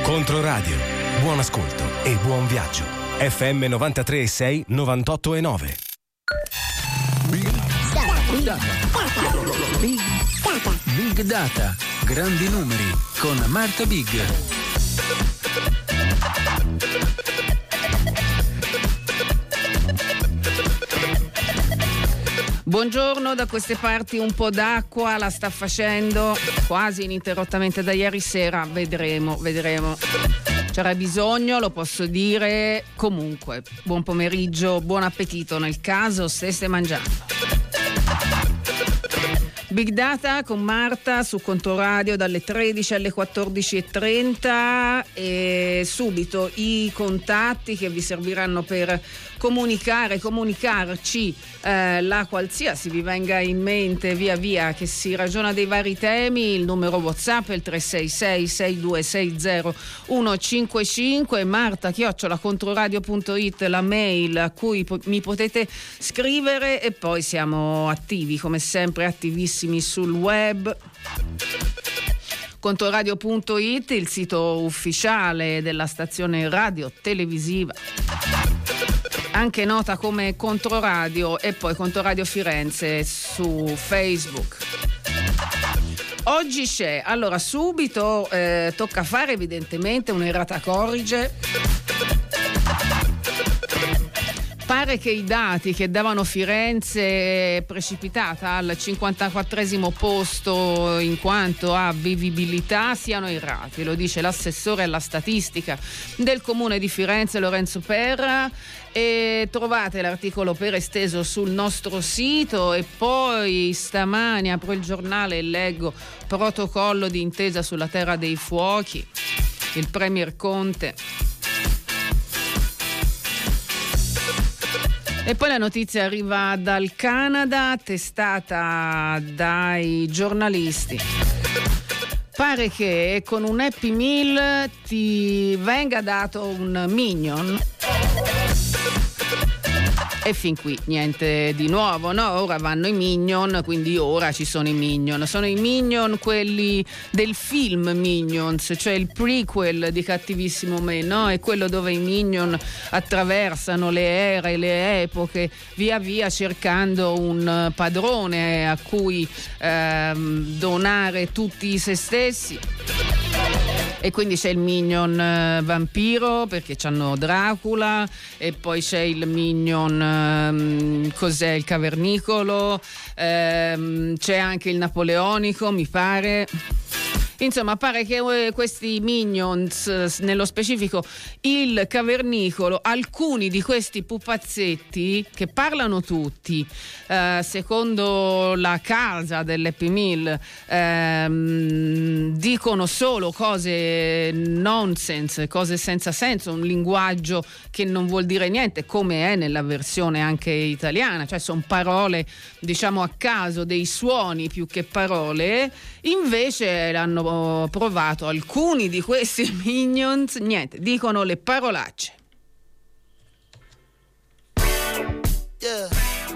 Controradio. Buon ascolto e buon viaggio. FM 93.6 98.9. Big Data. Grandi numeri con Marta Big. Buongiorno, da queste parti un po' d'acqua la sta facendo quasi ininterrottamente da ieri sera, vedremo. C'era bisogno, lo posso dire. Comunque, buon pomeriggio, buon appetito nel caso stesse mangiando. Big Data con Marta su Controradio dalle 13 alle 14.30 e subito i contatti che vi serviranno per comunicarci la qualsiasi vi venga in mente via via che si ragiona dei vari temi. Il numero WhatsApp è il 366-6260-155, marta@controradio.it la mail a cui mi potete scrivere, e poi siamo attivi come sempre, attivissimi sul web. Controradio.it, il sito ufficiale della stazione radio televisiva, anche nota come Controradio, e poi Controradio Firenze su Facebook. Oggi c'è, allora subito tocca fare evidentemente un'errata corrige. Pare che i dati che davano Firenze precipitata al 54esimo posto in quanto a vivibilità siano errati, lo dice l'assessore alla statistica del comune di Firenze Lorenzo Perra, e trovate l'articolo per esteso sul nostro sito. E poi stamani apro il giornale e leggo protocollo di intesa sulla terra dei fuochi, il premier Conte. E poi la notizia arriva dal Canada, testata dai giornalisti. Pare che con un Happy Meal ti venga dato un Minion. E fin qui niente di nuovo, no? Ora vanno i Minion, quindi ora ci sono i Minion. Sono i Minion quelli del film Minions, cioè il prequel di Cattivissimo Me, no? È quello dove i Minion attraversano le ere, le epoche, via via cercando un padrone a cui donare tutti se stessi. E quindi c'è il Minion vampiro, perché c'hanno Dracula, e poi c'è il Minion cos'è, il cavernicolo, c'è anche il napoleonico, mi pare. Insomma, pare che questi Minions, nello specifico il cavernicolo, alcuni di questi pupazzetti che parlano tutti, secondo la casa dell'Happy Meal, dicono solo cose nonsense, cose senza senso, un linguaggio che non vuol dire niente, come è nella versione anche italiana, cioè sono parole, diciamo, a caso, dei suoni più che parole. Invece l'hanno provato alcuni di questi Minions, niente, dicono le parolacce. Yeah.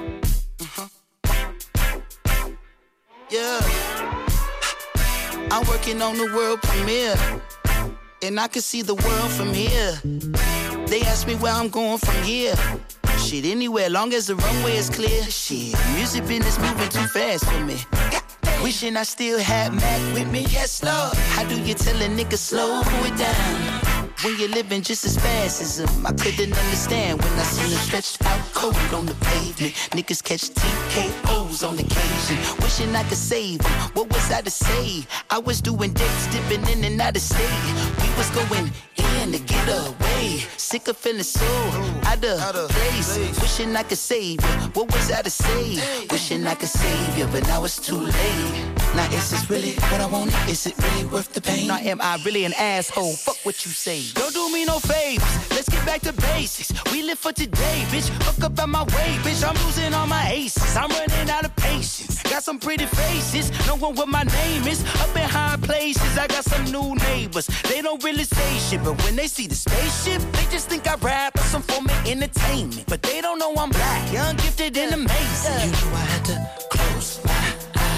Yeah. I'm working on the world premiere, and I can see the world from here. They ask me where I'm going from here. Shit, anywhere, long as the runway is clear. Shit, music business moving too fast for me. Wishing I still had Mac with me. Yes, Lord. How do you tell a nigga slow it down when you're living just as fast as him? I couldn't understand when I seen him stretched out cold on the pavement. Niggas catch TKOs on occasion. Wishing I could save him. What was I to say? I was doing dates, dipping in and out of state. We was going in to get away. Sick of feeling so out of place. Wishing I could save you. What was I to say? Wishing I could save you, but now it's too late. Now is this really what I wanted? Is it really worth the pain? Now am I really an asshole? Fuck what you say. Don't do me no favors. Let's get back to basics. We live for today, bitch. Fuck up out my way, bitch. I'm losing all my aces. I'm running out of patience. Got some pretty faces. No one what my name is. Up in high places. I got some new neighbors. They don't really say shit, but when they see the spaceship, they just think I rap or some form of entertainment. But they don't know I'm black, young, gifted, and amazing. You know I had to close my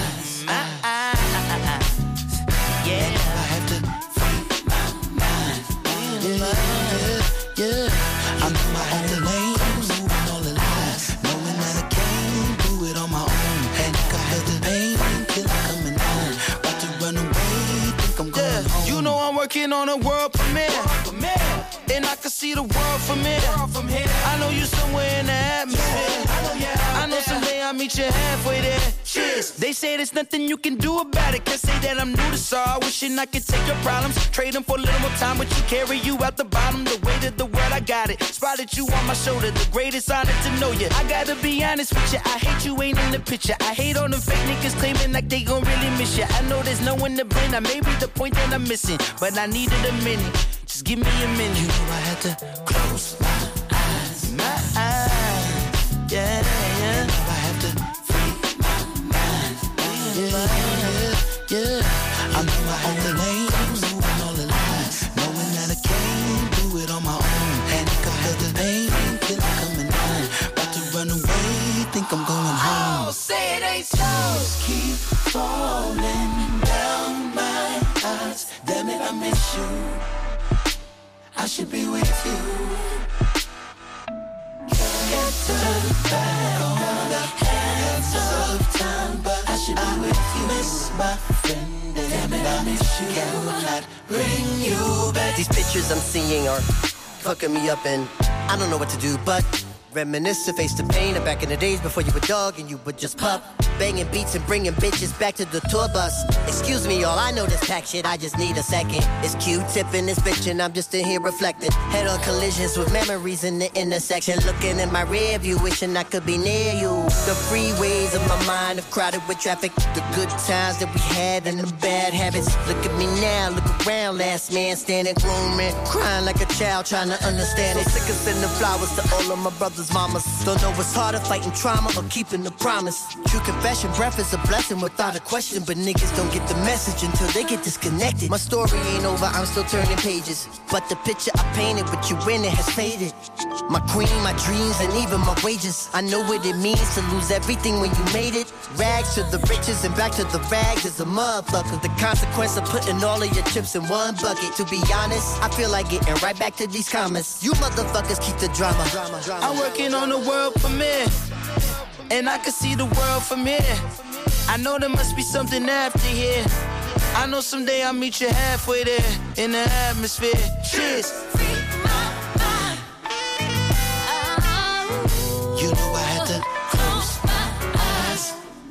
eyes. Yeah, I have to free my mind. Yeah. I know my own lane, moving all the lines, knowing that I can't do it on my own. And I got the pain, killer coming on. About to run away, think I'm going home. You know I'm working on a world premiere, and I can see the world from here. I know you somewhere in the atmosphere. I know someday I'll meet you halfway there. Cheers. They say there's nothing you can do about it. Can't say that I'm new to sorrow. Wishing I could take your problems, trade them for a little more time, but you carry you out the bottom. The weight of the world, I got it. Spotted you on my shoulder, the greatest honor to know you. I gotta be honest with you, I hate you ain't in the picture. I hate all them fake niggas claiming like they gon' really miss you. I know there's no one to blame, that may be the point that I'm missing, but I needed a minute. Just give me a minute. You know I had to close my eyes. My eyes. Yeah. Now I have to free my mind. Yeah. I know my own lane, moving all the lines, knowing that I can't do it on my own. And I got the pain, killer coming on. About to run away, think I'm going home. Oh, say it ain't so. Keep falling down my eyes. Damn it, I miss you. I should be with you. Get to the back on the hands of time, but I should be with you. Miss my friend, damn it, I miss you. Cannot bring you back. These pictures I'm seeing are fucking me up, and I don't know what to do but reminisce to face the pain of back in the days before you were dog and you would just pup. Banging beats and bringing bitches back to the tour bus. Excuse me, y'all, I know this pack shit, I just need a second. It's Q-tip in this bitch and I'm just in here reflecting. Head on collisions with memories in the intersection. Looking in my rear view, wishing I could be near you. The freeways of my mind are crowded with traffic. The good times that we had and the bad habits. Look at me now, look around, last man standing, grown man crying like a child trying to understand it. Sick of sending flowers to all of my brothers' mamas. Don't know what's harder, fighting trauma or keeping the promise. True confession, breath is a blessing without a question, but niggas don't get the message until they get disconnected. My story ain't over, I'm still turning pages, but the picture I painted with you in it has faded. My queen, my dreams, and even my wages. I know what it means to lose everything when you made it. Rags to the riches and back to the rags is a motherfucker. The consequence of putting all of your chips in one bucket. To be honest, I feel like getting right back to these comments. You motherfuckers keep the drama. I'm working on the world premiere, and I can see the world from here. I know there must be something after here. I know someday I'll meet you halfway there in the atmosphere. Cheers. You know I had to close my eyes.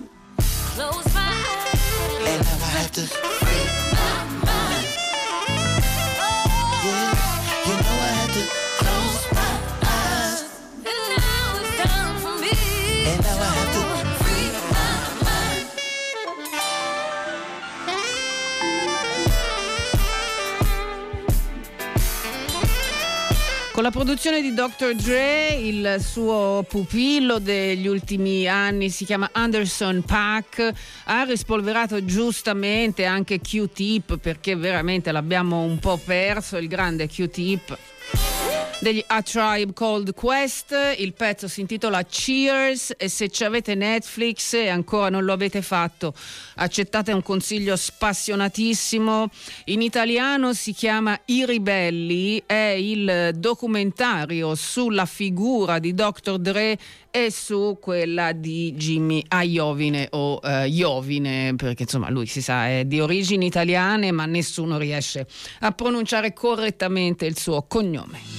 And now I have to free my mind. Yeah, you know I had to close my eyes. And now it's time for me. And now I have to free my mind. Con la produzione di Dr. Dre, il suo pupillo degli ultimi anni si chiama Anderson .Paak, ha rispolverato giustamente anche Q-Tip, perché veramente l'abbiamo un po' perso, il grande Q-Tip degli A Tribe Called Quest. Il pezzo si intitola Cheers, e se ci avete Netflix e ancora non lo avete fatto, accettate un consiglio spassionatissimo. In italiano si chiama I Ribelli, è il documentario sulla figura di Dr. Dre e su quella di Jimmy Iovine o Iovine, perché insomma lui si sa è di origini italiane, ma nessuno riesce a pronunciare correttamente il suo cognome.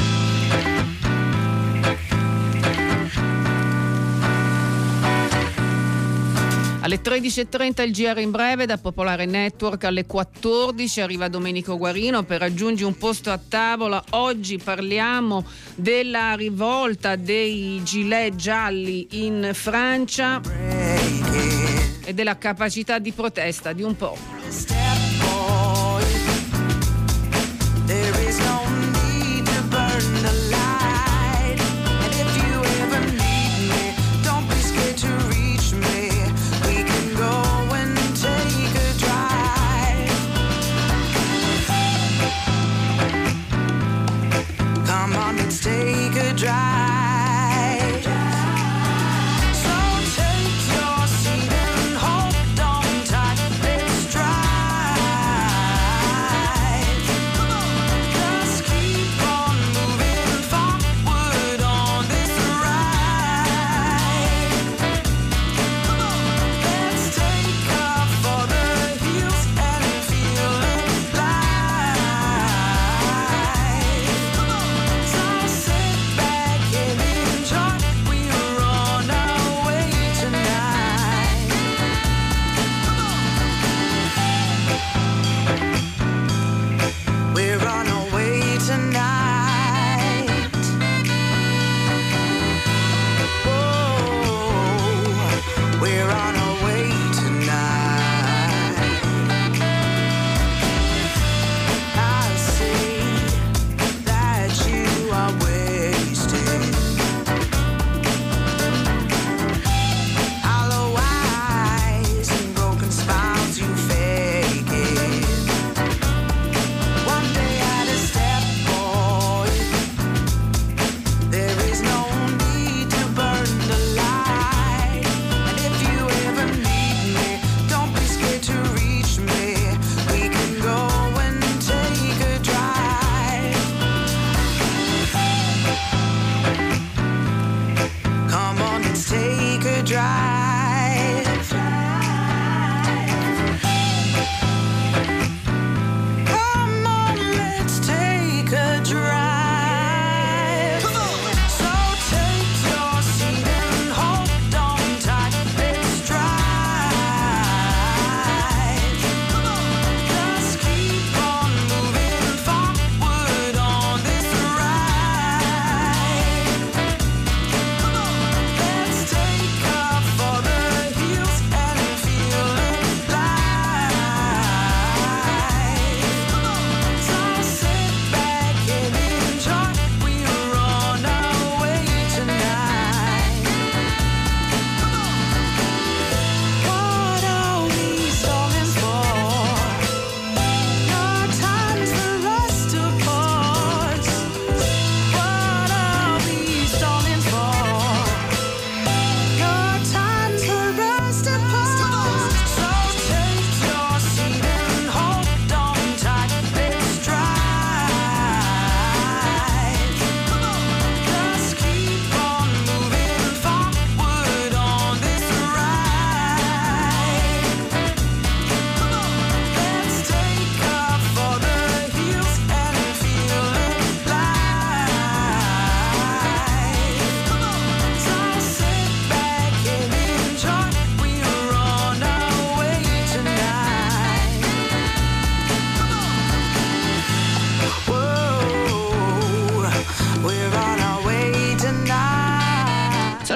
Alle 13.30 il GR in breve da Popolare Network. Alle 14 arriva Domenico Guarino per raggiungere un posto a tavola. Oggi parliamo della rivolta dei gilet gialli in Francia e della capacità di protesta di un popolo. Take a drive. So take your seat and hold on tight. Let's drive. The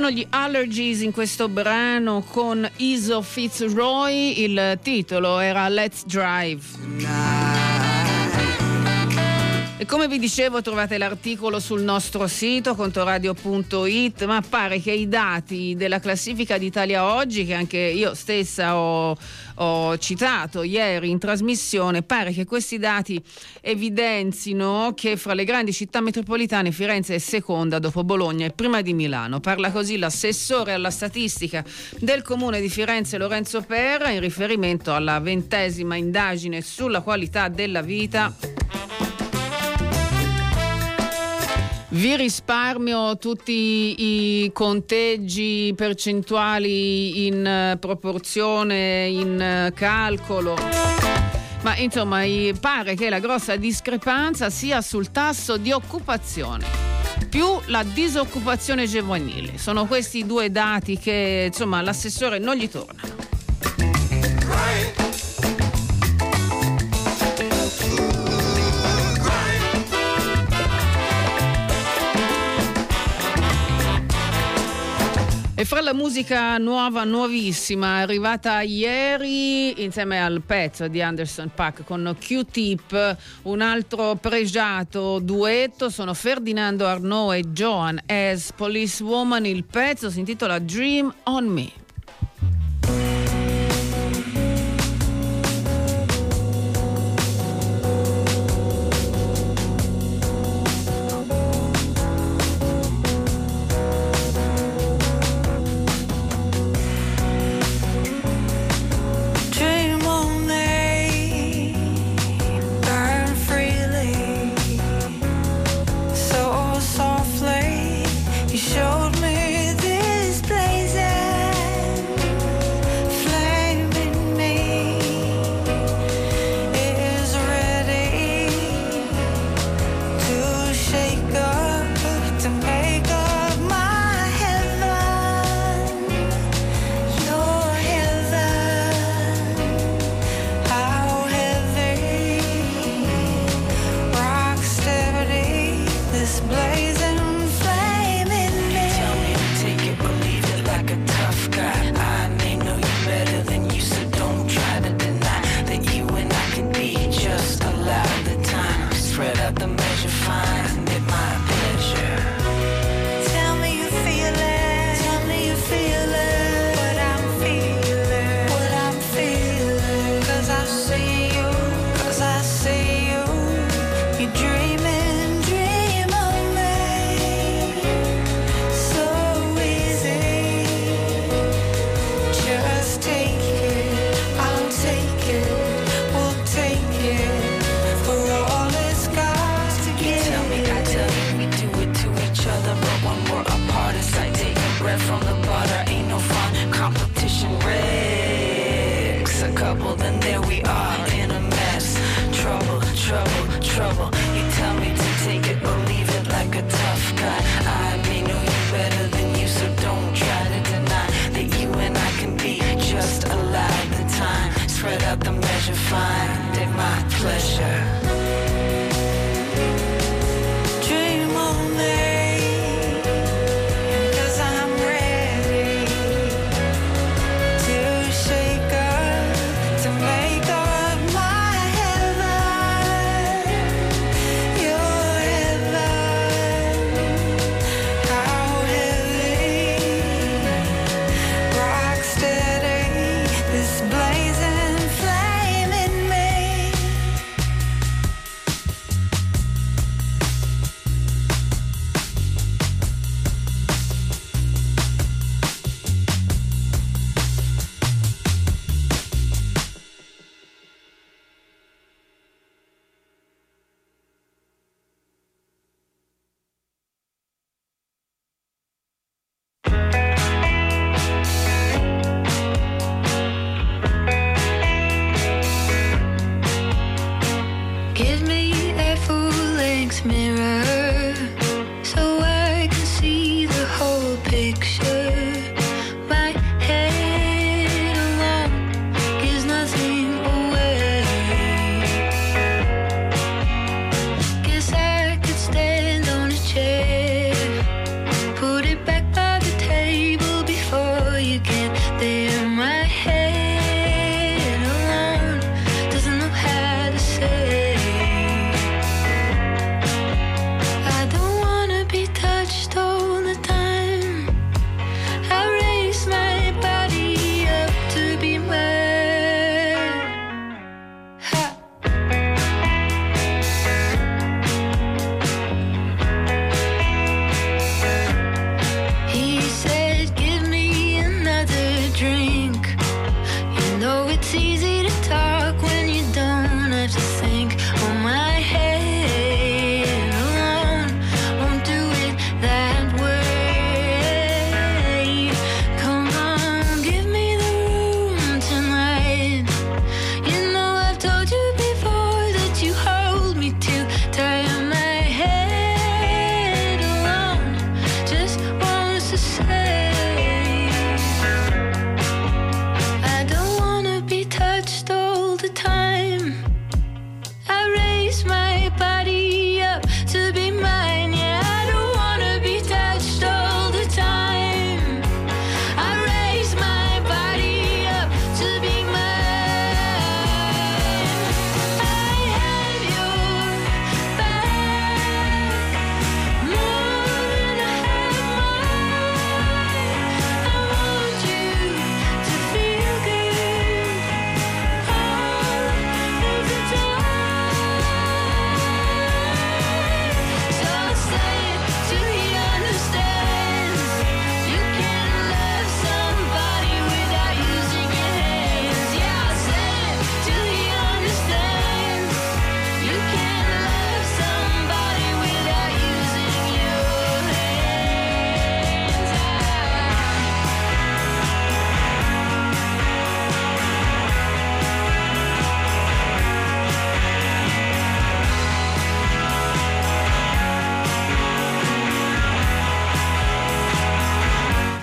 Sono gli Allergies in questo brano con Iso Fitzroy, il titolo era Let's Drive. E come vi dicevo, trovate l'articolo sul nostro sito contoradio.it, ma pare che i dati della classifica d'Italia Oggi, che anche io stessa ho citato ieri in trasmissione, pare che questi dati evidenzino che fra le grandi città metropolitane Firenze è seconda dopo Bologna e prima di Milano. Parla così l'assessore alla statistica del comune di Firenze Lorenzo Perra in riferimento alla 20ª indagine sulla qualità della vita. Vi risparmio tutti i conteggi percentuali in proporzione, in calcolo, ma insomma pare che la grossa discrepanza sia sul tasso di occupazione più la disoccupazione giovanile. Sono questi i due dati che insomma l'assessore non gli tornano. E fra la musica nuova, nuovissima, arrivata ieri insieme al pezzo di Anderson .Paak con Q-Tip, un altro pregiato duetto sono Ferdinando Arnaud e Joan as Policewoman. Il pezzo si intitola Dream on Me. Showed me this place. Put it back by the table.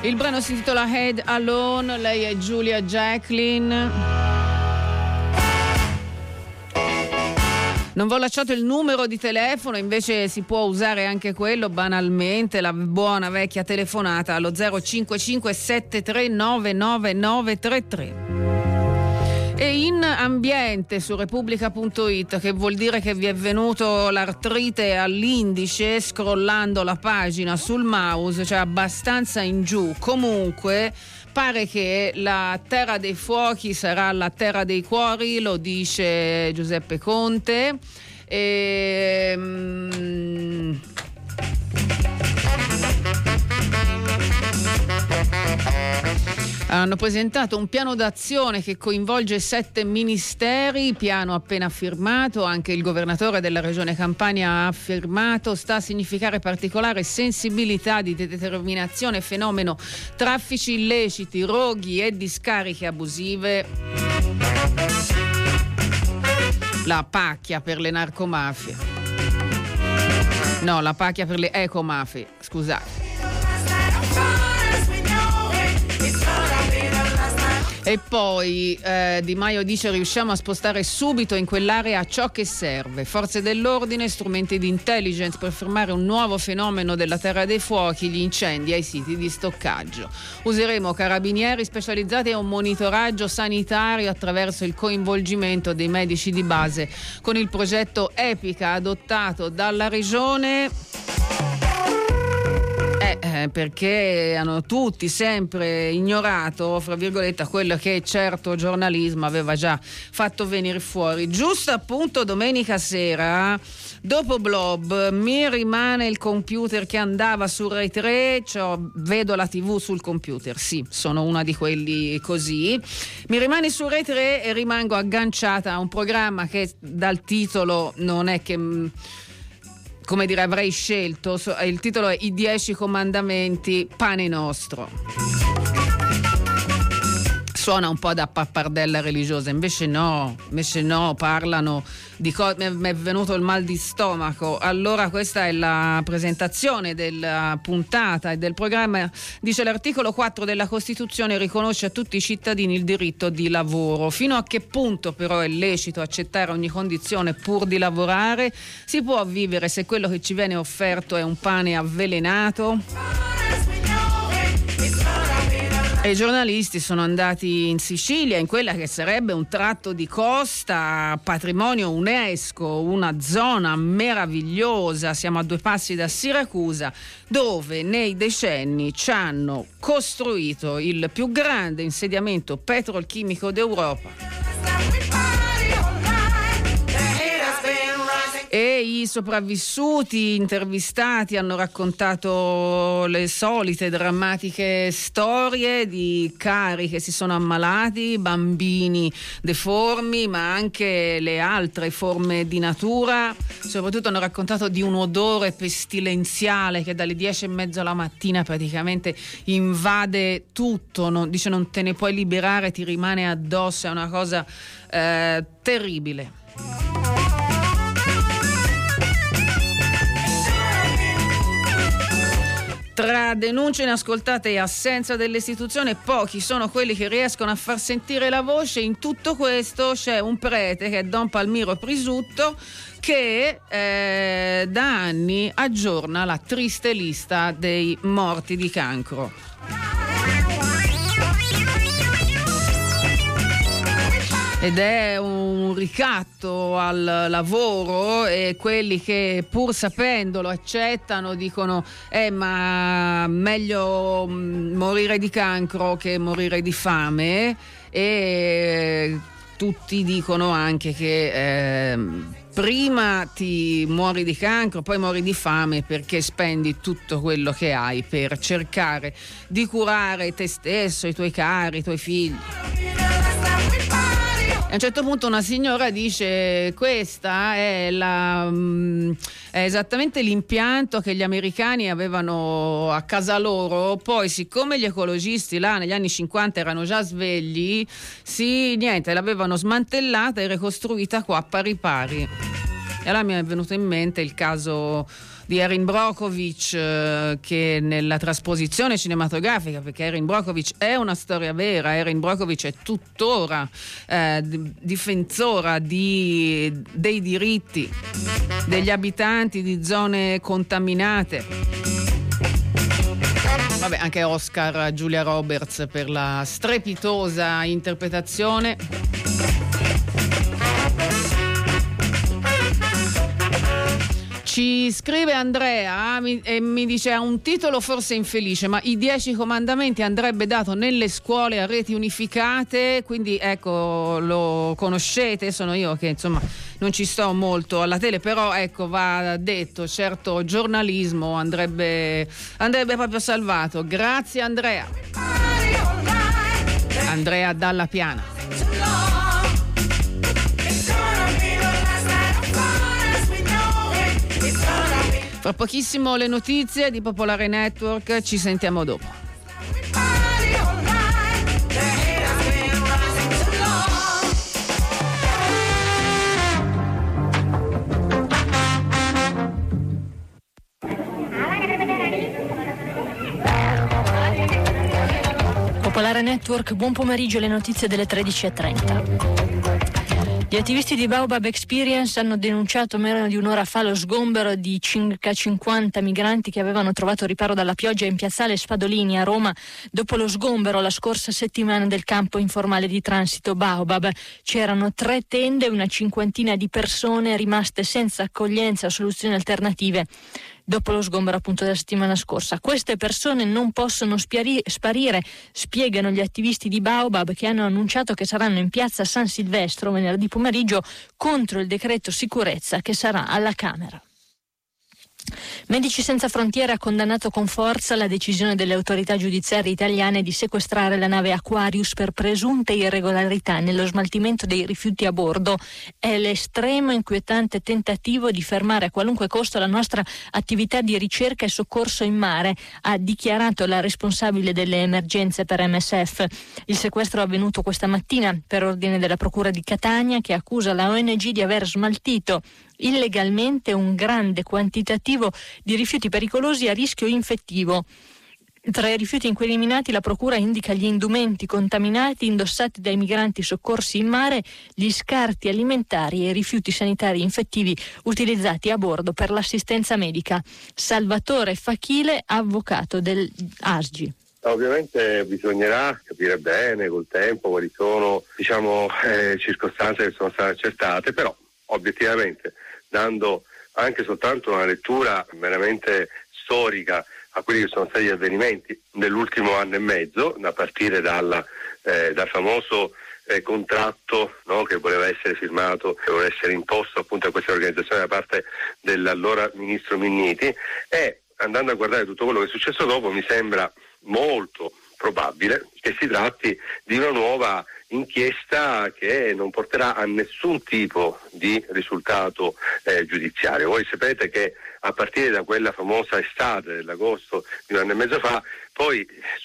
Il brano si intitola Head Alone, lei è Julia Jacqueline. Non vi ho lasciato il numero di telefono, invece si può usare anche quello banalmente, la buona vecchia telefonata allo 055 739 9933. E in ambiente su Repubblica.it, che vuol dire che vi è venuto l'artrite all'indice scrollando la pagina sul mouse, cioè abbastanza in giù. Comunque pare che la terra dei fuochi sarà la terra dei cuori, lo dice Giuseppe Conte. Hanno presentato un piano d'azione che coinvolge 7 ministeri, piano appena firmato, anche il governatore della regione Campania ha firmato, sta a significare particolare sensibilità di determinazione fenomeno traffici illeciti, roghi e discariche abusive. La pacchia per le narcomafie. No, la pacchia per le ecomafie, scusate. E poi Di Maio dice: riusciamo a spostare subito in quell'area ciò che serve, forze dell'ordine, strumenti di intelligence per fermare un nuovo fenomeno della terra dei fuochi, gli incendi ai siti di stoccaggio. Useremo carabinieri specializzati e un monitoraggio sanitario attraverso il coinvolgimento dei medici di base con il progetto Epica adottato dalla regione. Perché hanno tutti sempre ignorato, fra virgolette, quello che certo giornalismo aveva già fatto venire fuori. Giusto appunto domenica sera, dopo Blob, mi rimane il computer che andava su Rai 3, vedo la TV sul computer, sì, sono una di quelli così, mi rimane su Rai 3 e rimango agganciata a un programma che dal titolo non è che... come dire, avrei scelto, il titolo è I 10 comandamenti, pane nostro. Suona un po' da pappardella religiosa, invece no, parlano di mi è venuto il mal di stomaco. Allora questa è la presentazione della puntata e del programma. Dice: l'articolo 4 della Costituzione riconosce a tutti i cittadini il diritto di lavoro. Fino a che punto però è lecito accettare ogni condizione pur di lavorare? Si può vivere se quello che ci viene offerto è un pane avvelenato? E i giornalisti sono andati in Sicilia, in quella che sarebbe un tratto di costa, patrimonio UNESCO, una zona meravigliosa, siamo a 2 passi da Siracusa, dove nei decenni ci hanno costruito il più grande insediamento petrolchimico d'Europa. E i sopravvissuti intervistati hanno raccontato le solite drammatiche storie di cari che si sono ammalati, bambini deformi, ma anche le altre forme di natura. Soprattutto hanno raccontato di un odore pestilenziale che dalle 10:30 alla mattina praticamente invade tutto, dice non te ne puoi liberare, ti rimane addosso, è una cosa terribile. Tra denunce inascoltate e assenza dell'istituzione, pochi sono quelli che riescono a far sentire la voce. In tutto questo c'è un prete, che è Don Palmiro Prisutto, che da anni aggiorna la triste lista dei morti di cancro. Ed è un ricatto al lavoro, e quelli che pur sapendolo accettano dicono ma meglio morire di cancro che morire di fame, e tutti dicono anche che prima ti muori di cancro, poi muori di fame, perché spendi tutto quello che hai per cercare di curare te stesso, i tuoi cari, i tuoi figli. A un certo punto una signora dice: questa è esattamente l'impianto che gli americani avevano a casa loro, poi siccome gli ecologisti là negli anni 50 erano già svegli, l'avevano smantellata e ricostruita qua pari pari. E allora mi è venuto in mente il caso di Erin Brockovich, che nella trasposizione cinematografica, perché Erin Brockovich è una storia vera, Erin Brockovich è tuttora difensora dei diritti degli abitanti di zone contaminate. Vabbè, anche Oscar a Julia Roberts per la strepitosa interpretazione. Ci scrive Andrea e mi dice: ha un titolo forse infelice, ma i 10 comandamenti andrebbe dato nelle scuole a reti unificate, quindi ecco, lo conoscete, sono io che insomma non ci sto molto alla tele, però ecco, va detto, certo giornalismo andrebbe proprio salvato. Grazie Andrea. Andrea dalla Piana. Fra pochissimo le notizie di Popolare Network, ci sentiamo dopo. Popolare Network, buon pomeriggio, le notizie delle 13:30. Gli attivisti di Baobab Experience hanno denunciato meno di un'ora fa lo sgombero di circa 50 migranti che avevano trovato riparo dalla pioggia in piazzale Spadolini a Roma dopo lo sgombero la scorsa settimana del campo informale di transito Baobab. C'erano 3 tende e una cinquantina di persone rimaste senza accoglienza o soluzioni alternative dopo lo sgombero appunto della settimana scorsa. Queste persone non possono sparire, spiegano gli attivisti di Baobab, che hanno annunciato che saranno in piazza San Silvestro venerdì pomeriggio contro il decreto sicurezza che sarà alla Camera. Medici Senza Frontiere ha condannato con forza la decisione delle autorità giudiziarie italiane di sequestrare la nave Aquarius per presunte irregolarità nello smaltimento dei rifiuti a bordo. È l'estremo inquietante tentativo di fermare a qualunque costo la nostra attività di ricerca e soccorso in mare, ha dichiarato la responsabile delle emergenze per MSF. Il sequestro è avvenuto questa mattina per ordine della Procura di Catania, che accusa la ONG di aver smaltito illegalmente un grande quantitativo di rifiuti pericolosi a rischio infettivo. Tra i rifiuti incriminati la procura indica gli indumenti contaminati indossati dai migranti soccorsi in mare, gli scarti alimentari e i rifiuti sanitari infettivi utilizzati a bordo per l'assistenza medica. Salvatore Fachile, avvocato del ASGI. Ovviamente bisognerà capire bene col tempo quali sono circostanze che sono state accertate, però obiettivamente, dando anche soltanto una lettura meramente storica a quelli che sono stati gli avvenimenti nell'ultimo anno e mezzo, a partire dal famoso contratto, no, che voleva essere firmato, che voleva essere imposto appunto a questa organizzazione da parte dell'allora ministro Minniti, e andando a guardare tutto quello che è successo dopo, mi sembra molto probabile che si tratti di una nuova inchiesta che non porterà a nessun tipo di risultato giudiziario. Voi sapete che a partire da quella famosa estate dell'agosto di un anno e mezzo fa, poi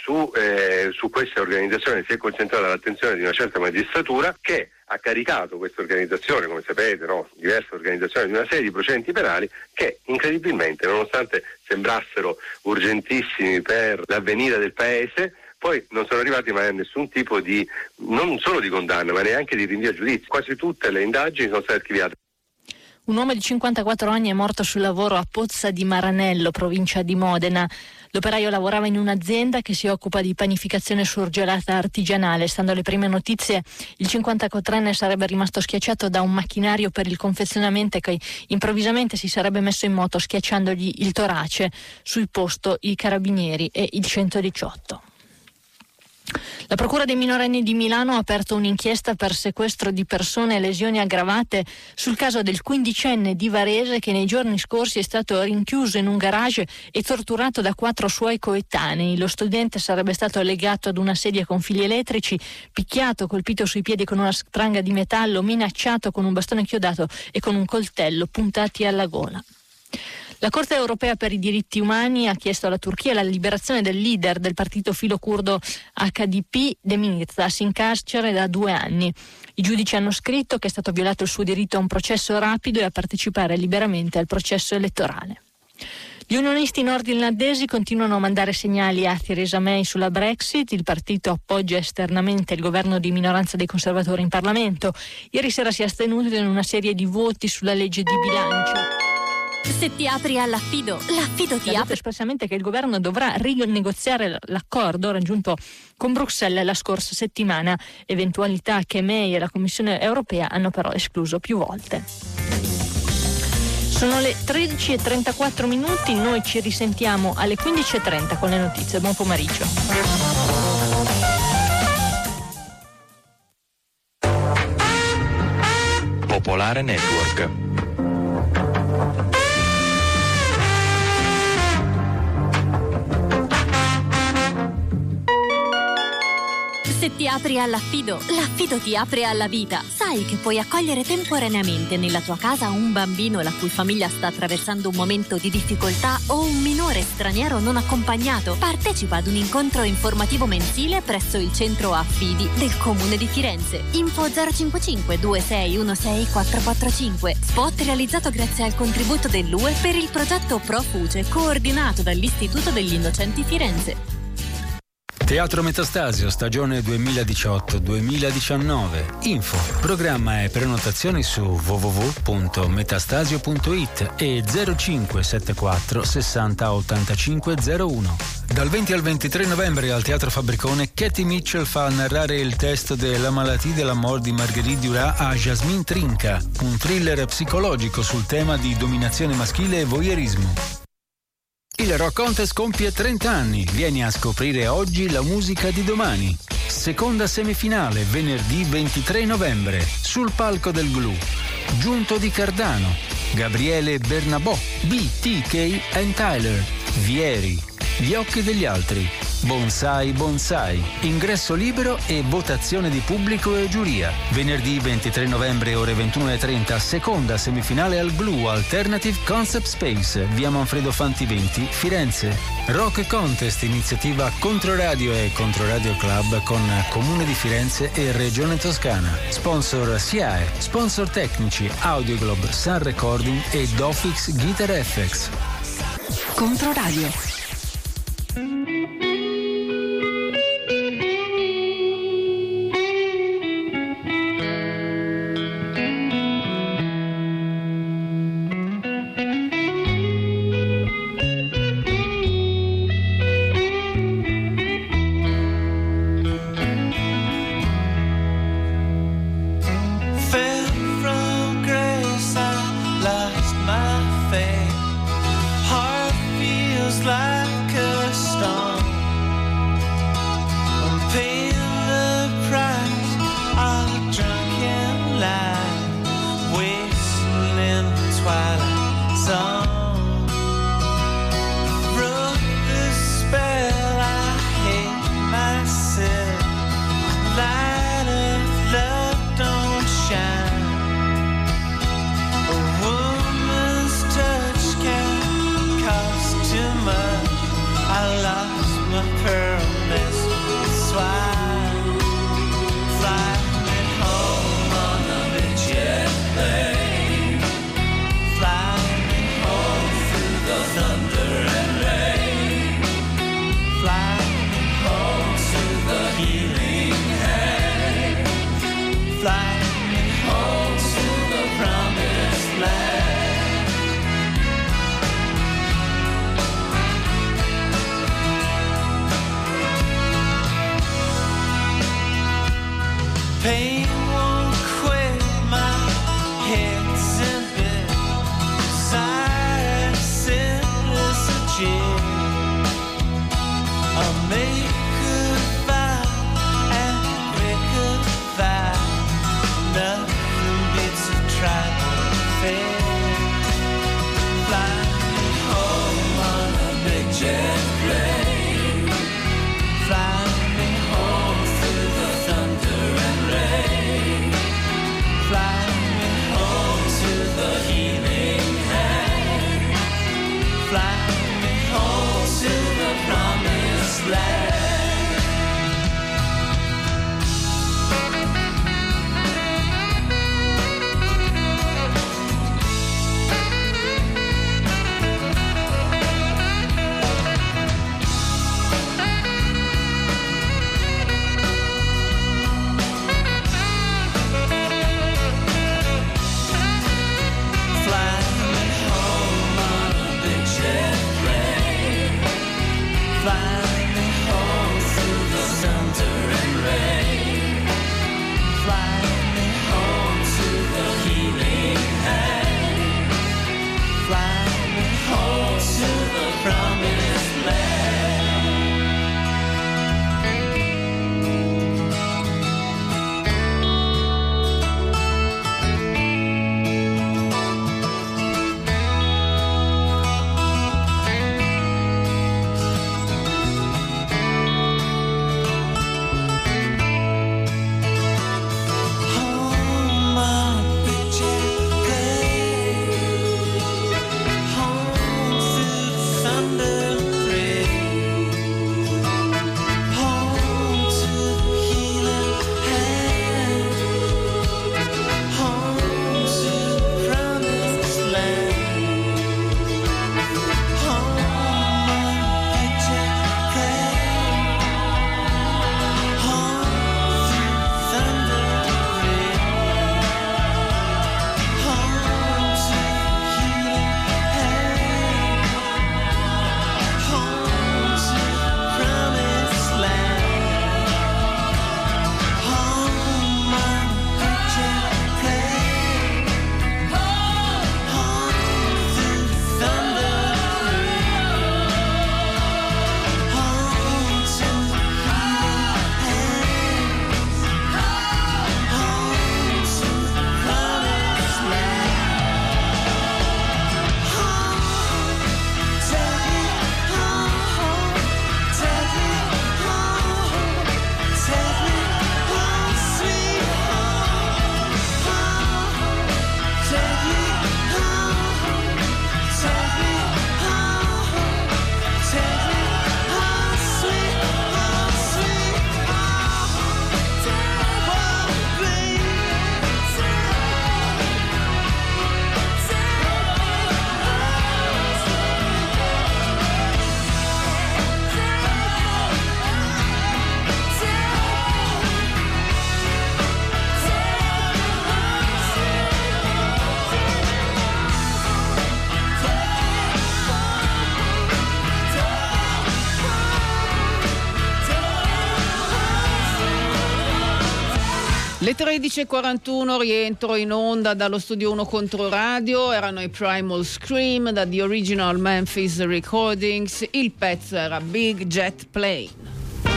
su questa organizzazione si è concentrata l'attenzione di una certa magistratura, che ha caricato questa organizzazione, come sapete, no? Diverse organizzazioni, di una serie di procedimenti penali che incredibilmente, nonostante sembrassero urgentissimi per l'avvenire del paese, poi non sono arrivati mai a nessun tipo di, non solo di condanna, ma neanche di rinvio a giudizio. Quasi tutte le indagini sono state archiviate. Un uomo di 54 anni è morto sul lavoro a Pozza di Maranello, provincia di Modena. L'operaio lavorava in un'azienda che si occupa di panificazione surgelata artigianale. Stando alle prime notizie, il 54enne sarebbe rimasto schiacciato da un macchinario per il confezionamento che improvvisamente si sarebbe messo in moto, schiacciandogli il torace. Sul posto i carabinieri e il 118. La Procura dei minorenni di Milano ha aperto un'inchiesta per sequestro di persone e lesioni aggravate sul caso del 15enne di Varese che nei giorni scorsi è stato rinchiuso in un garage e torturato da 4 suoi coetanei. Lo studente sarebbe stato legato ad una sedia con fili elettrici, picchiato, colpito sui piedi con una spranga di metallo, minacciato con un bastone chiodato e con un coltello puntati alla gola. La Corte europea per i diritti umani ha chiesto alla Turchia la liberazione del leader del partito filo-curdo HDP, Demirtas, in carcere da 2 anni. I giudici hanno scritto che è stato violato il suo diritto a un processo rapido e a partecipare liberamente al processo elettorale. Gli unionisti nord-irlandesi continuano a mandare segnali a Theresa May sulla Brexit. Il partito appoggia esternamente il governo di minoranza dei conservatori in Parlamento. Ieri sera si è astenuto in una serie di voti sulla legge di bilancio. Se ti apri all'affido, l'affido ti apre espressamente che il governo dovrà rinegoziare l'accordo raggiunto con Bruxelles la scorsa settimana, eventualità che May e la Commissione europea hanno però escluso più volte. Sono le 13:34 minuti, noi ci risentiamo alle 15:30 con le notizie. Buon pomeriggio. Popolare Network. Se ti apri all'affido, l'affido ti apre alla vita. Sai che puoi accogliere temporaneamente nella tua casa un bambino la cui famiglia sta attraversando un momento di difficoltà o un minore straniero non accompagnato. Partecipa ad un incontro informativo mensile presso il centro affidi del Comune di Firenze. Info 055 2616 445. Spot realizzato grazie al contributo dell'UE per il progetto Profuce, coordinato dall'Istituto degli Innocenti Firenze. Teatro Metastasio, stagione 2018-2019. Info, programma e prenotazioni su www.metastasio.it e 0574 60 85 01. Dal 20 al 23 novembre al Teatro Fabbricone, Katie Mitchell fa narrare il testo de La maladie de la mort di Marguerite Duras a Jasmine Trinca, un thriller psicologico sul tema di dominazione maschile e voyeurismo. Il Rock Contest compie 30 anni. Vieni a scoprire oggi la musica di domani. Seconda semifinale, venerdì 23 novembre, sul palco del Glu. Giunto di Cardano, Gabriele Bernabò, BTK and Tyler, Vieri, Gli occhi degli altri, Bonsai Bonsai. Ingresso libero e votazione di pubblico e giuria. Venerdì 23 novembre ore 21:30, seconda semifinale al Glu Alternative Concept Space, via Manfredo Fanti 20, Firenze. Rock Contest, iniziativa Controradio e Controradio Club con Comune di Firenze e Regione Toscana. Sponsor SIAE, sponsor tecnici Audioglobe, Sun Recording e Dofix Guitar FX. Controradio. Like Le 13.41, rientro in onda dallo studio 1 Controradio, erano i Primal Scream da The Original Memphis Recordings, il pezzo era Big Jet Plane.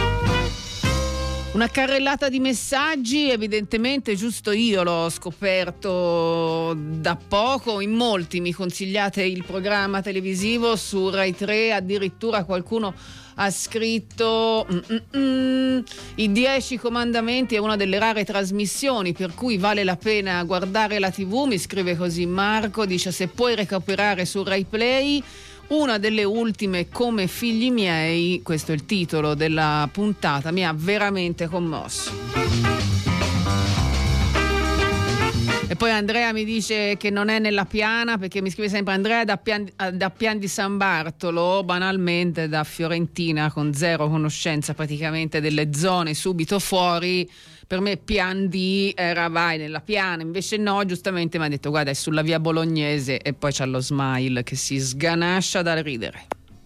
Una carrellata di messaggi, evidentemente giusto io l'ho scoperto da poco, in molti mi consigliate il programma televisivo su Rai 3, addirittura qualcuno ha scritto i 10 comandamenti è una delle rare trasmissioni per cui vale la pena guardare la TV, mi scrive così Marco, dice se puoi recuperare su Rai Play una delle ultime come figli miei, questo è il titolo della puntata, mi ha veramente commosso. E poi Andrea mi dice che non è nella piana, perché mi scrive sempre Andrea da Pian di San Bartolo, banalmente da Fiorentina, con zero conoscenza praticamente delle zone subito fuori. Per me Pian di era vai nella piana, invece no, giustamente mi ha detto guarda è sulla via Bolognese, e poi c'ha lo smile che si sganascia dal ridere.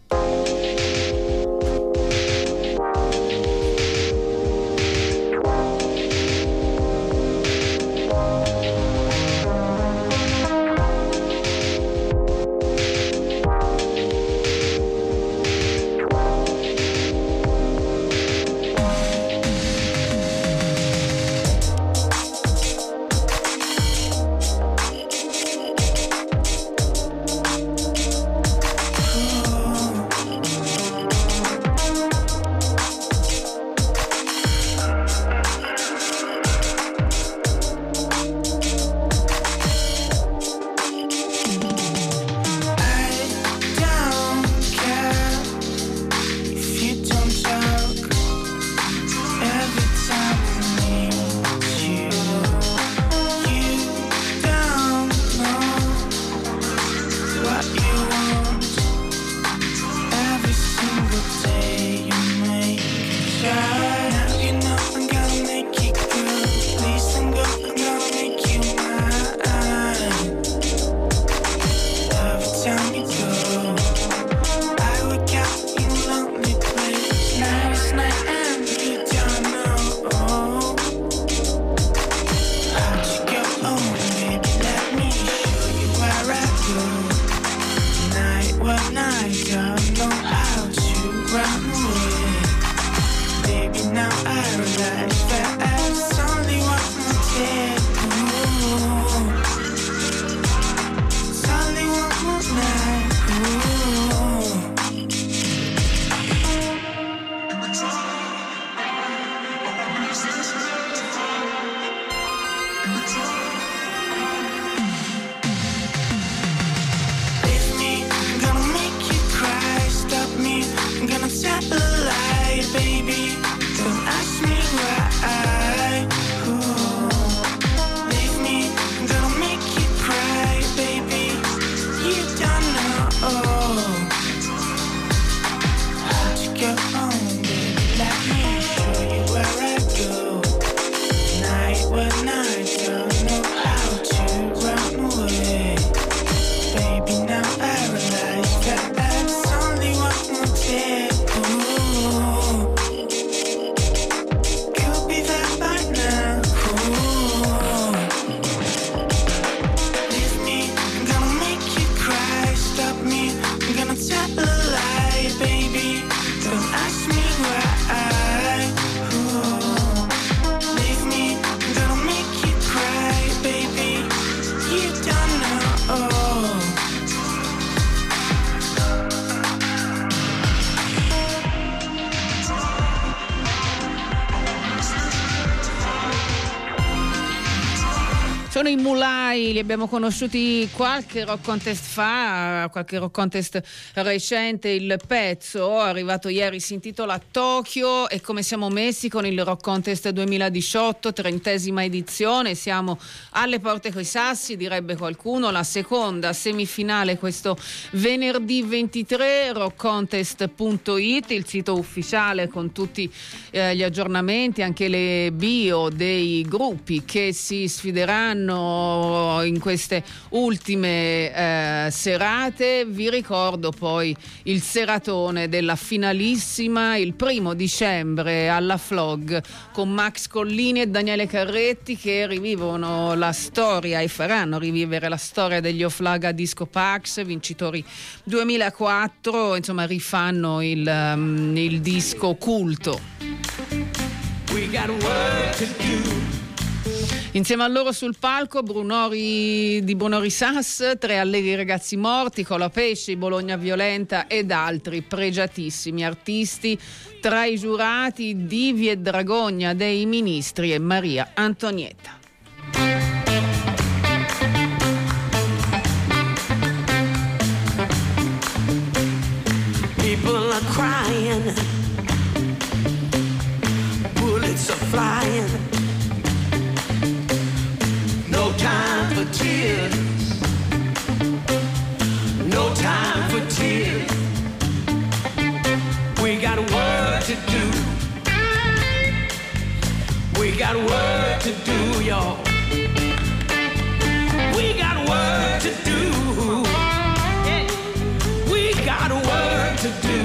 Sono i Mulai, li abbiamo conosciuti qualche rock contest fa, qualche rock contest recente. Il pezzo arrivato ieri si intitola Tokyo. E come siamo messi con il rock contest 2018, 30ª edizione? Siamo alle porte coi sassi, direbbe qualcuno. La seconda semifinale questo venerdì 23, rockcontest.it, il sito ufficiale con tutti gli aggiornamenti, anche le bio dei gruppi che si sfideranno fanno in queste ultime serate. Vi ricordo poi il seratone della finalissima il 1 dicembre alla Flog con Max Collini e Daniele Carretti, che rivivono la storia e faranno rivivere la storia degli Oflaga Disco Pax, vincitori 2004, insomma rifanno il disco culto. Insieme a loro sul palco di Brunori Sass, 3 allegri ragazzi morti, Colapesci, Bologna Violenta ed altri pregiatissimi artisti. Tra i giurati Divi e Dragogna dei Ministri e Maria Antonietta. People are crying, bullets are flying, no time for tears, no time for tears. We got work to do, we got work to do, y'all. We got work to do, we got work to do.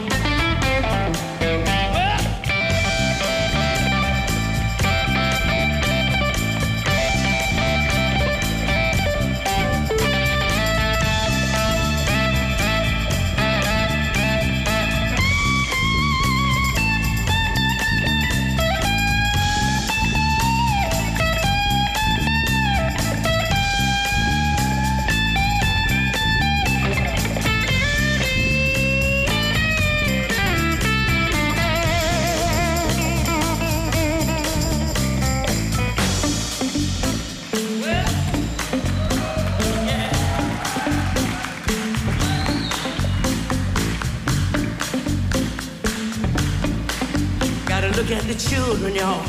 Look at the children, y'all.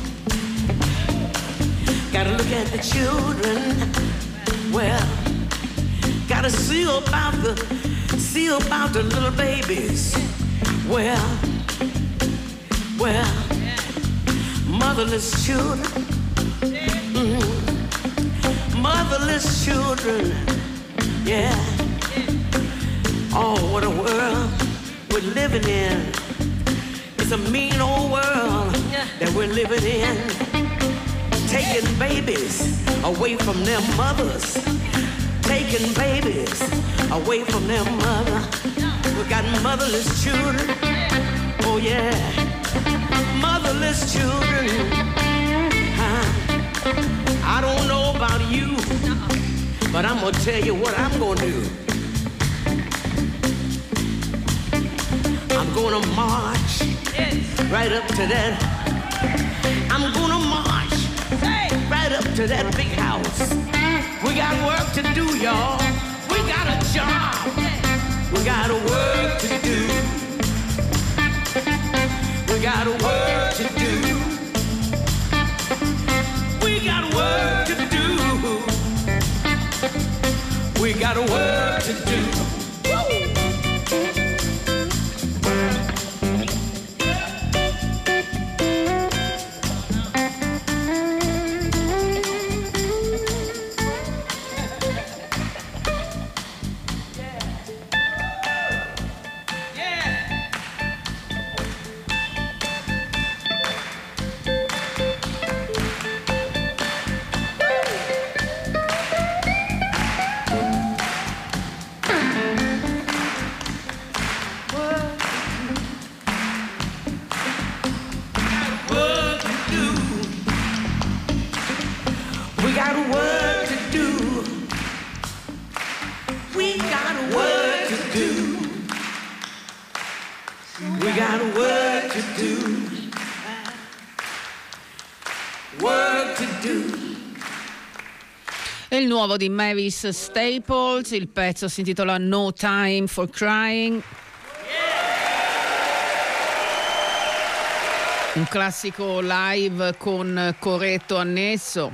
Gotta look at the children. Well, gotta see about the little babies. Well, motherless children. Motherless children. Yeah. Oh, what a world we're living in. It's a mean old world that we're living in. Taking babies away from their mothers. Taking babies away from their mother. We got motherless children. Oh yeah, motherless children. I don't know about you, but I'm gonna tell you what I'm gonna do. I'm gonna march right up to that. I'm gonna march right up to that big house. We got work to do, y'all. We got a job. We got a work to do. We got a work to do. We got work to do. We got work to do. Il nuovo di Mavis Staples, il pezzo si intitola No Time for Crying. Un classico live con corretto annesso.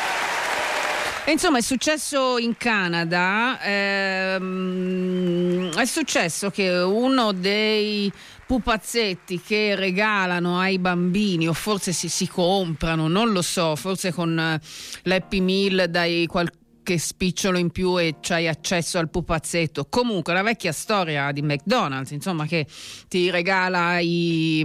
E insomma è successo in Canada, È successo che uno dei pupazzetti che regalano ai bambini, o forse si comprano, non lo so, forse con l'Happy Meal dai qualche spicciolo in più e c'hai accesso al pupazzetto. Comunque la vecchia storia di McDonald's, insomma, che ti regala gli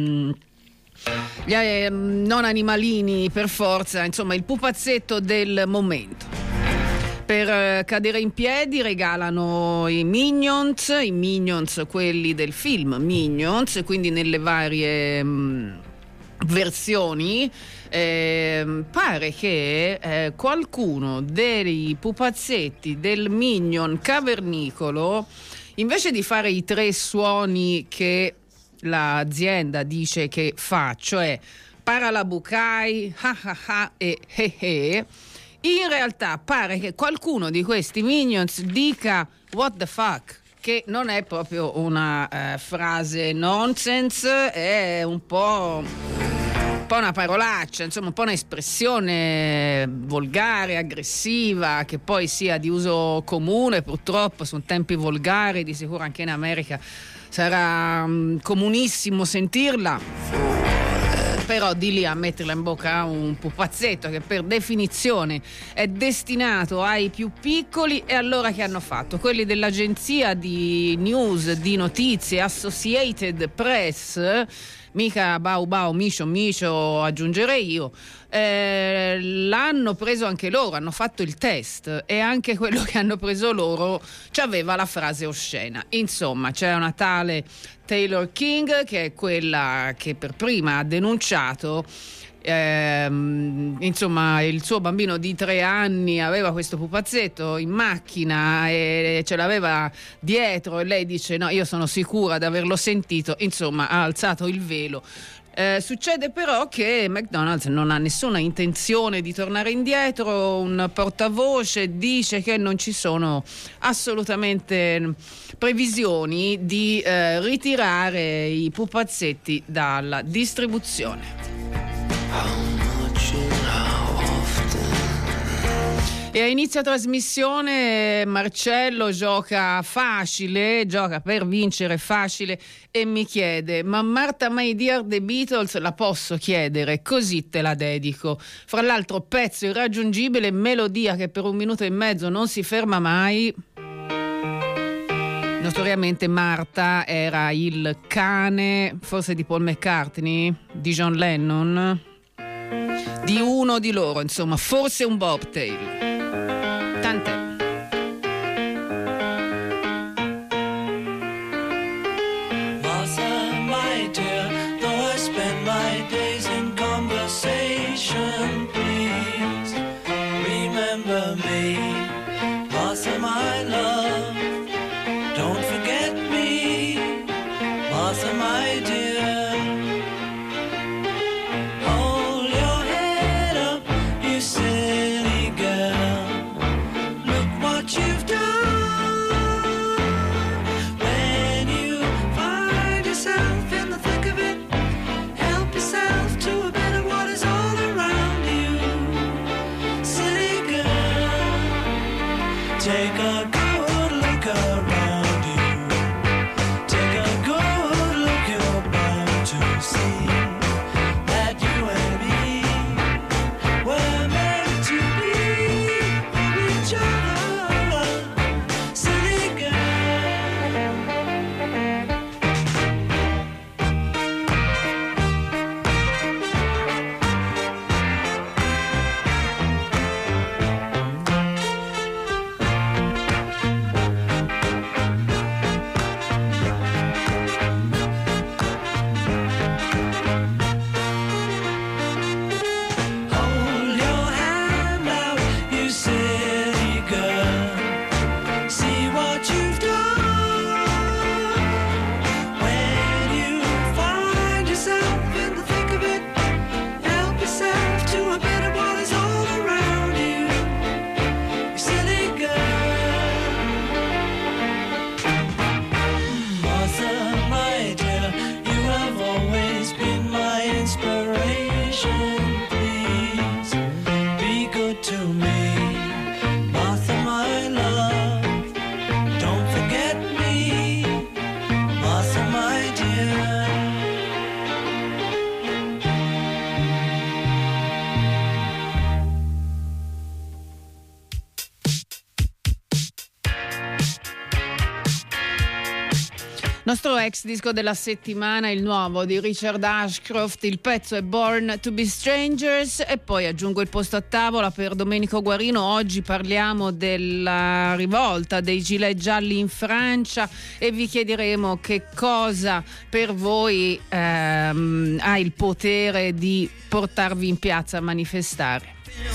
non animalini per forza, insomma il pupazzetto del momento. Per cadere in piedi regalano i Minions quelli del film Minions, quindi nelle varie versioni. Pare che qualcuno dei pupazzetti del Minion cavernicolo, invece di fare i 3 suoni che l'azienda dice che fa, cioè paralabucai, ha ha ha e he he, in realtà pare che qualcuno di questi Minions dica what the fuck, che non è proprio una frase nonsense, è un po' una parolaccia, insomma un po' un'espressione volgare, aggressiva, che poi sia di uso comune. Purtroppo sono tempi volgari, di sicuro anche in America sarà comunissimo sentirla. Però di lì a metterla in bocca a un pupazzetto che per definizione è destinato ai più piccoli, e allora che hanno fatto? Quelli dell'agenzia di news, di notizie Associated Press, mica Bau Bau, Micio aggiungerei io, l'hanno preso anche loro, hanno fatto il test e anche quello che hanno preso loro c'aveva la frase oscena. Insomma, c'è una tale Taylor King che è quella che per prima ha denunciato. Insomma, il suo bambino di 3 anni aveva questo pupazzetto in macchina e ce l'aveva dietro, e lei dice no, io sono sicura di averlo sentito. Insomma, ha alzato il velo. Succede però che McDonald's non ha nessuna intenzione di tornare indietro. Un portavoce dice che non ci sono assolutamente previsioni di ritirare i pupazzetti dalla distribuzione. E a inizio trasmissione Marcello gioca per vincere facile, e mi chiede: ma Martha My Dear The Beatles la posso chiedere? Così te la dedico. Fra l'altro pezzo irraggiungibile, melodia che per 1 minuto e mezzo non si ferma mai. Notoriamente Martha era il cane, forse di Paul McCartney, di John Lennon, di uno di loro, insomma, forse un bobtail. Tant'è. Martha, my dear, though I spend my days in conversation, please remember me. Martha, my love, don't forget me. Martha, my dear. Hold your head up, you silly girl. Nostro ex disco della settimana, il nuovo di Richard Ashcroft, il pezzo è Born to be Strangers, e poi aggiungo il posto a tavola per Domenico Guarino. Oggi parliamo della rivolta dei gilet gialli in Francia e vi chiederemo che cosa per voi ha il potere di portarvi in piazza a manifestare.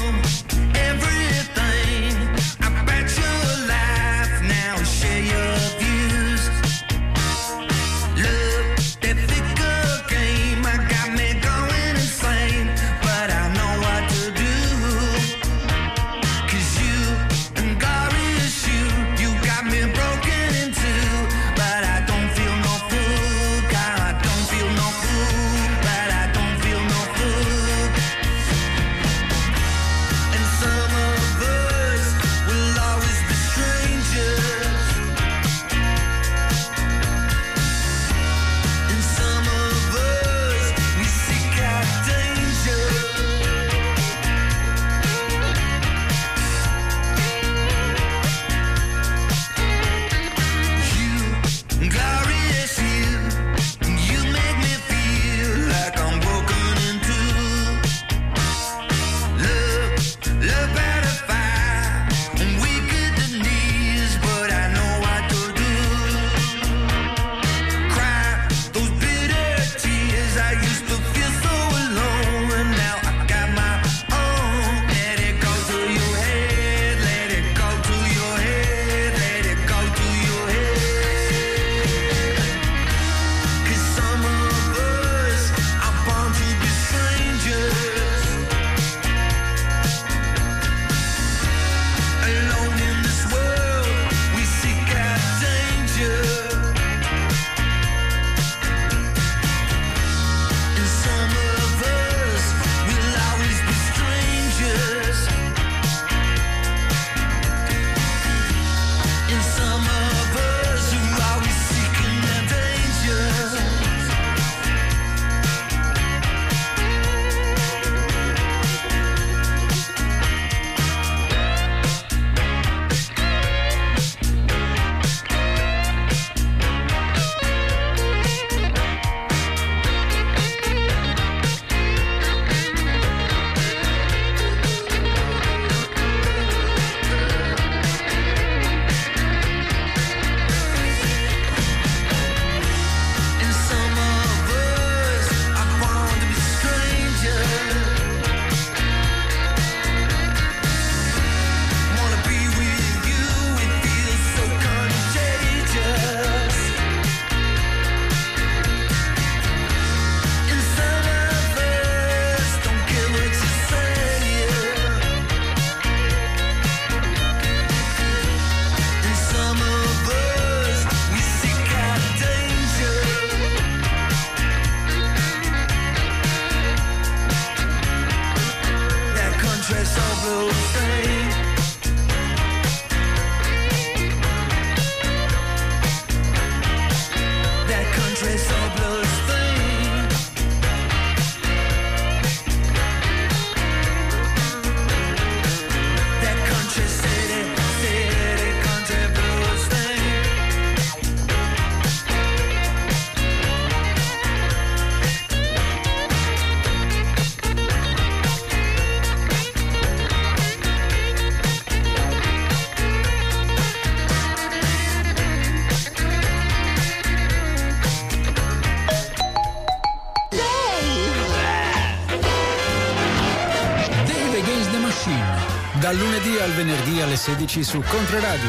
Dal lunedì al venerdì alle 16 su Controradio.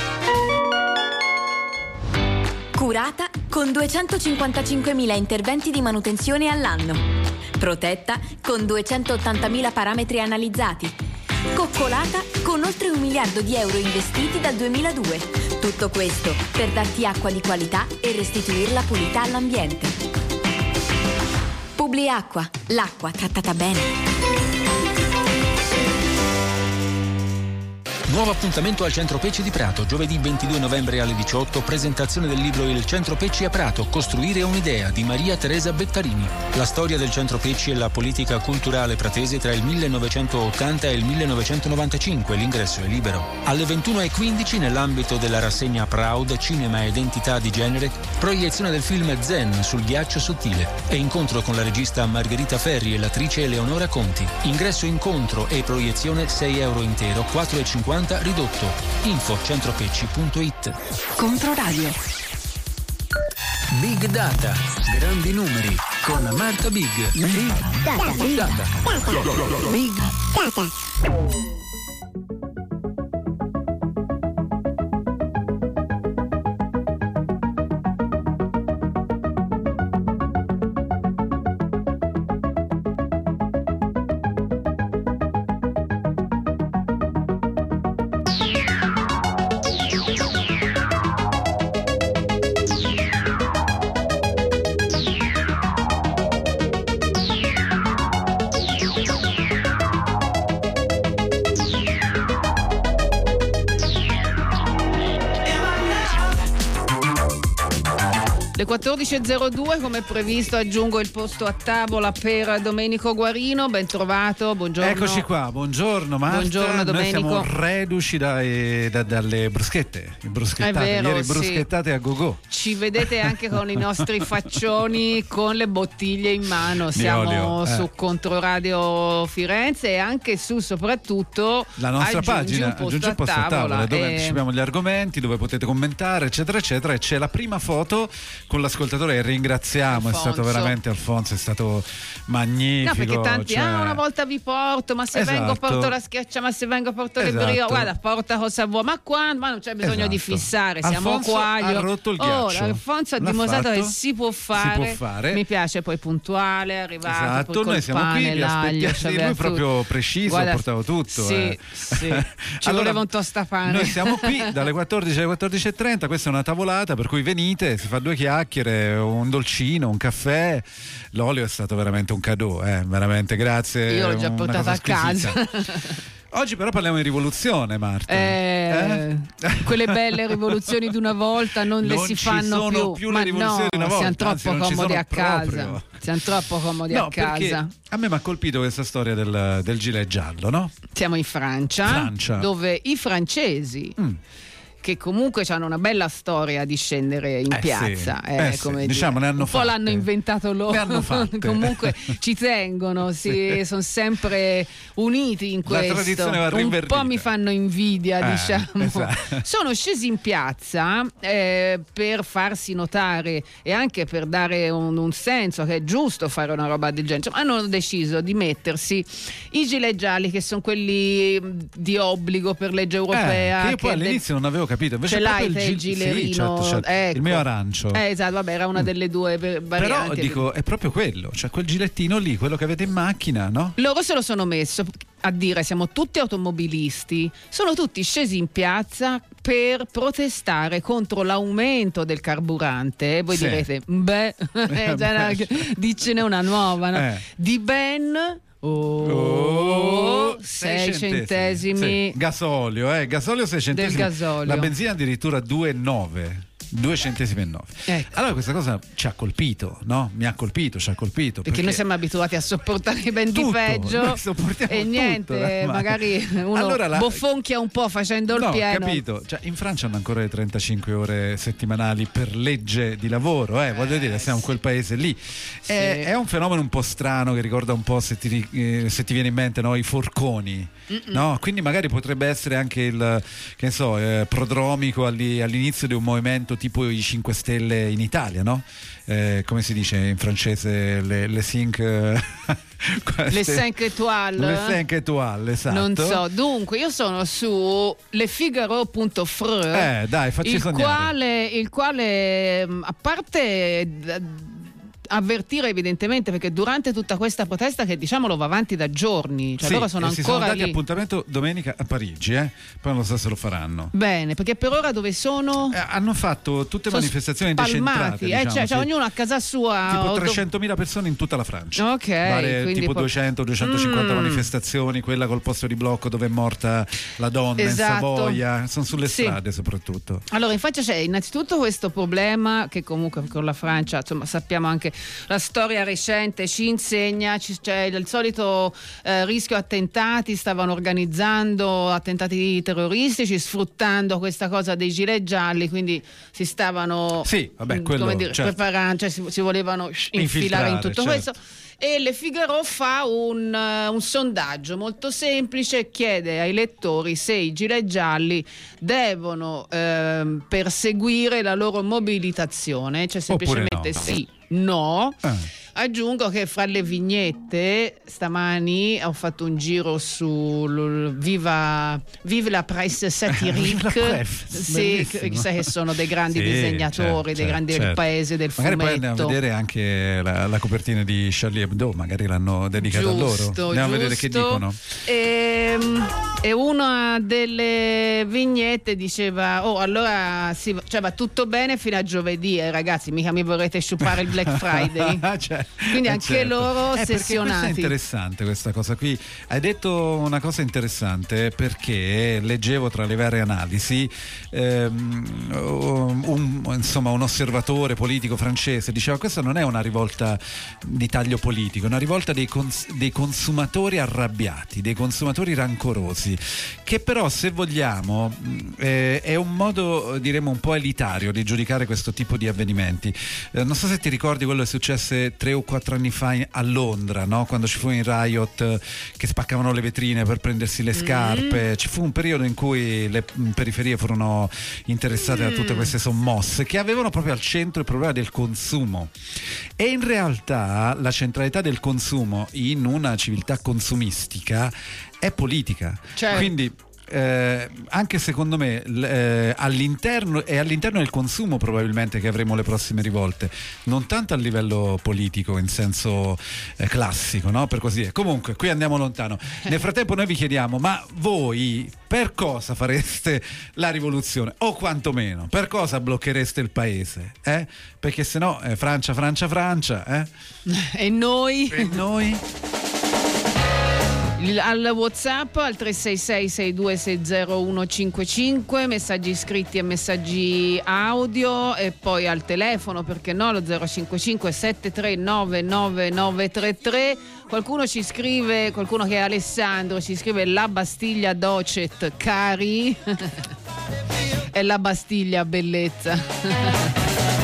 Curata con 255.000 interventi di manutenzione all'anno. Protetta con 280.000 parametri analizzati. Coccolata con oltre 1 miliardo di euro investiti dal 2002. Tutto questo per darti acqua di qualità e restituirla pulita all'ambiente. Publiacqua, l'acqua trattata bene. Nuovo appuntamento al Centro Pecci di Prato, giovedì 22 novembre alle 18, presentazione del libro Il Centro Pecci a Prato, costruire un'idea di Maria Teresa Bettarini. La storia del Centro Pecci e la politica culturale pratese tra il 1980 e il 1995, l'ingresso è libero. Alle 21:15, nell'ambito della rassegna Proud, Cinema e Identità di Genere, proiezione del film Zen sul ghiaccio sottile e incontro con la regista Margherita Ferri e l'attrice Eleonora Conti. Ingresso, incontro e proiezione €6 intero, €4,50 ridotto. Info centropecci.it. Controradio. Big Data, grandi numeri con Marta Big. Big Data. Big Data. Big Data. Le 14.02, come previsto, aggiungo il posto a tavola per Domenico Guarino. Ben trovato, buongiorno. Eccoci qua, buongiorno Marta. Buongiorno Domenico. Noi siamo reduci dalle bruschette. È vero, ieri bruschettate a go-go. Ci vedete anche con i nostri faccioni con le bottiglie in mano. Siamo su Controradio Firenze e anche su, soprattutto, la nostra pagina Aggiungi un posto a tavola, dove anticipiamo gli argomenti, dove potete commentare, eccetera eccetera. E c'è la prima foto con l'ascoltatore, e ringraziamo, Alfonso. è stato veramente Alfonso, è stato magnifico. No, perché tanti una volta vi porto, ma se vengo porto la schiaccia, ma se vengo porto le brio, guarda, porta cosa vuoi, ma qua non c'è bisogno di fissare, siamo Alfonso qua. ha rotto il ghiaccio. Alfonso ha dimostrato che si può fare. Mi piace, poi puntuale, arrivato, poi col noi siamo pane, qui, l'aglio, lui proprio preciso, guarda, ha portato tutto. Sì. Ci voleva un tostapane. Noi siamo qui dalle 14 alle 14:30, questa è una tavolata per cui venite, si fa due chiacchiere, un dolcino, un caffè. L'olio è stato veramente un cadeau, veramente, grazie. Io l'ho già portato a casa. Oggi però parliamo di rivoluzione, Marta. Quelle belle rivoluzioni di una volta non le si fanno più le rivoluzioni di una volta. Siamo troppo comodi a casa. Siamo troppo comodi a casa. A me mi ha colpito questa storia del gilet giallo, no? Siamo in Francia. Dove i francesi che comunque hanno una bella storia di scendere in piazza, come diciamo, ne hanno un po' l'hanno inventato loro, comunque ci tengono, sono sempre uniti in questo. La tradizione va rinverdita. Un po' mi fanno invidia, diciamo. Esatto. Sono scesi in piazza per farsi notare e anche per dare un senso che è giusto fare una roba del genere. Hanno deciso di mettersi i gilet gialli, che sono quelli di obbligo per legge europea. Che io poi all'inizio non avevo capito. Invece ce l'hai il gilerino, sì, certo. Ecco. Il mio arancio. Esatto, vabbè, era una delle due varianti. Però dico, è proprio quello, cioè quel gilettino lì, quello che avete in macchina, no? Loro se lo sono messo a dire siamo tutti automobilisti, sono tutti scesi in piazza per protestare contro l'aumento del carburante. Voi direte, dicene una nuova, no? Di ben 6 centesimi. Sì. Gasolio 6 centesimi. Del gasolio. La benzina addirittura 2,9. 2 centesimi e 9. Allora questa cosa ci ha colpito, no? Mi ha colpito, ci ha colpito. Perché noi siamo abituati a sopportare ben di peggio e niente, tutto, magari uno bofonchia un po' facendo il pieno. Capito? Cioè, in Francia hanno ancora le 35 ore settimanali per legge di lavoro, voglio dire, siamo in quel paese lì. Sì. È un fenomeno un po' strano che ricorda un po', se ti viene in mente, no? I forconi. No? Quindi magari potrebbe essere anche il prodromico all'inizio di un movimento tipo i 5 Stelle in Italia, no? Come si dice in francese, le 5 le 5 étoiles. Le 5 étoiles, esatto. Non so, dunque io sono su lefigaro.fr, dai, facci sognare. il quale a parte avvertire evidentemente, perché durante tutta questa protesta, che diciamolo va avanti da giorni, cioè loro sono si ancora sono dati lì. appuntamento domenica a Parigi, poi non so se lo faranno. Bene, perché per ora dove sono? Hanno fatto tutte manifestazioni decentrate, diciamo, cioè ognuno a casa sua, tipo 300.000 persone in tutta la Francia. Ok, tipo 200-250 manifestazioni, quella col posto di blocco dove è morta la donna, esatto, in Savoia, sono sulle strade soprattutto. Allora, in Francia c'è innanzitutto questo problema che comunque con la Francia, insomma, sappiamo anche la storia recente ci insegna, c'è il solito rischio attentati, stavano organizzando attentati terroristici sfruttando questa cosa dei gilet gialli, quindi si stavano preparando, cioè si volevano infilare in tutto questo. E Le Figaro fa un sondaggio molto semplice, chiede ai lettori se i gilet gialli devono perseguire la loro mobilitazione, cioè semplicemente sì, no. Aggiungo che fra le vignette stamani ho fatto un giro su Vive la presse satirique, sì, che sono dei grandi disegnatori, dei grandi paesi del fumetto. Magari poi andiamo a vedere anche la copertina di Charlie Hebdo, magari l'hanno dedicata a loro. Andiamo a vedere che dicono. E una delle vignette diceva: allora cioè, va tutto bene fino a giovedì, ragazzi, mica mi vorrete sciupare il Black Friday. Quindi anche loro ossessionati. Questa è interessante, questa cosa qui. Hai detto una cosa interessante, perché leggevo tra le varie analisi un osservatore politico francese diceva: questa non è una rivolta di taglio politico, è una rivolta dei consumatori arrabbiati, dei consumatori rancorosi, che però, se vogliamo, è un modo, diremo, un po' elitario di giudicare questo tipo di avvenimenti. Non so se ti ricordi quello che successe 3 o 4 anni fa a Londra, no? Quando ci fu in riot che spaccavano le vetrine per prendersi le scarpe. Ci fu un periodo in cui le periferie furono interessate da tutte queste sommosse che avevano proprio al centro il problema del consumo, e in realtà la centralità del consumo in una civiltà consumistica è politica. Quindi anche secondo me all'interno del consumo probabilmente che avremo le prossime rivolte, non tanto a livello politico in senso classico, no? Per così dire. Comunque qui andiamo lontano. Nel frattempo noi vi chiediamo: ma voi per cosa fareste la rivoluzione, o quantomeno per cosa blocchereste il paese? Perché sennò Francia e noi al WhatsApp al 366-6260-155, messaggi scritti e messaggi audio, e poi al telefono, perché no, lo 055 739 9933. Qualcuno ci scrive, qualcuno che è Alessandro, ci scrive: la Bastiglia Docet, cari. È la Bastiglia, bellezza.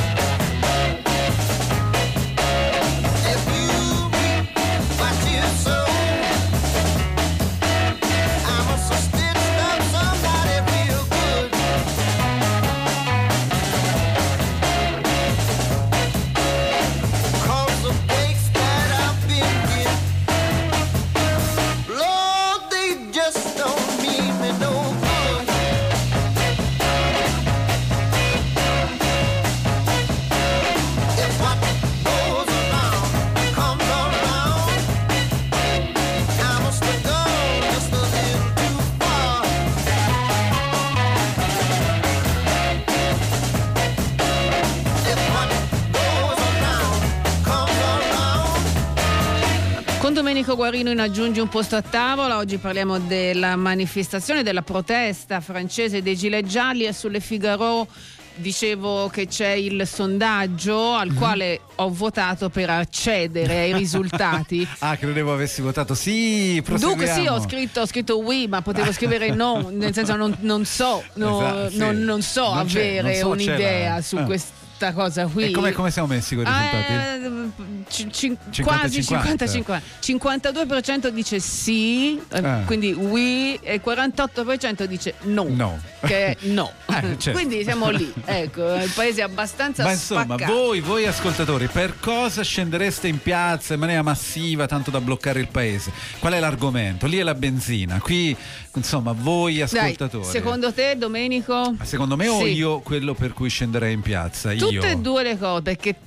Domenico Guarino in Aggiungi un posto a tavola. Oggi parliamo della manifestazione, della protesta francese dei gilet gialli, e sulle Figaro dicevo che c'è il sondaggio al quale ho votato per accedere ai risultati. Credevo avessi votato sì, proseguiamo. Dunque sì, ho scritto oui, ma potevo scrivere no, nel senso non so avere un'idea su questo. Cosa qui. E come siamo messi con i risultati? Quasi 50-50. 52% dice sì, quindi oui, e 48% dice no. Che è no. Certo. Quindi siamo lì, ecco, il paese è abbastanza spaccato. Ma insomma, voi ascoltatori, per cosa scendereste in piazza in maniera massiva tanto da bloccare il paese? Qual è l'argomento? Lì è la benzina, qui insomma voi ascoltatori. Dai, secondo te, Domenico? Secondo me o io quello per cui scenderei in piazza? Tutte e due le cose, perché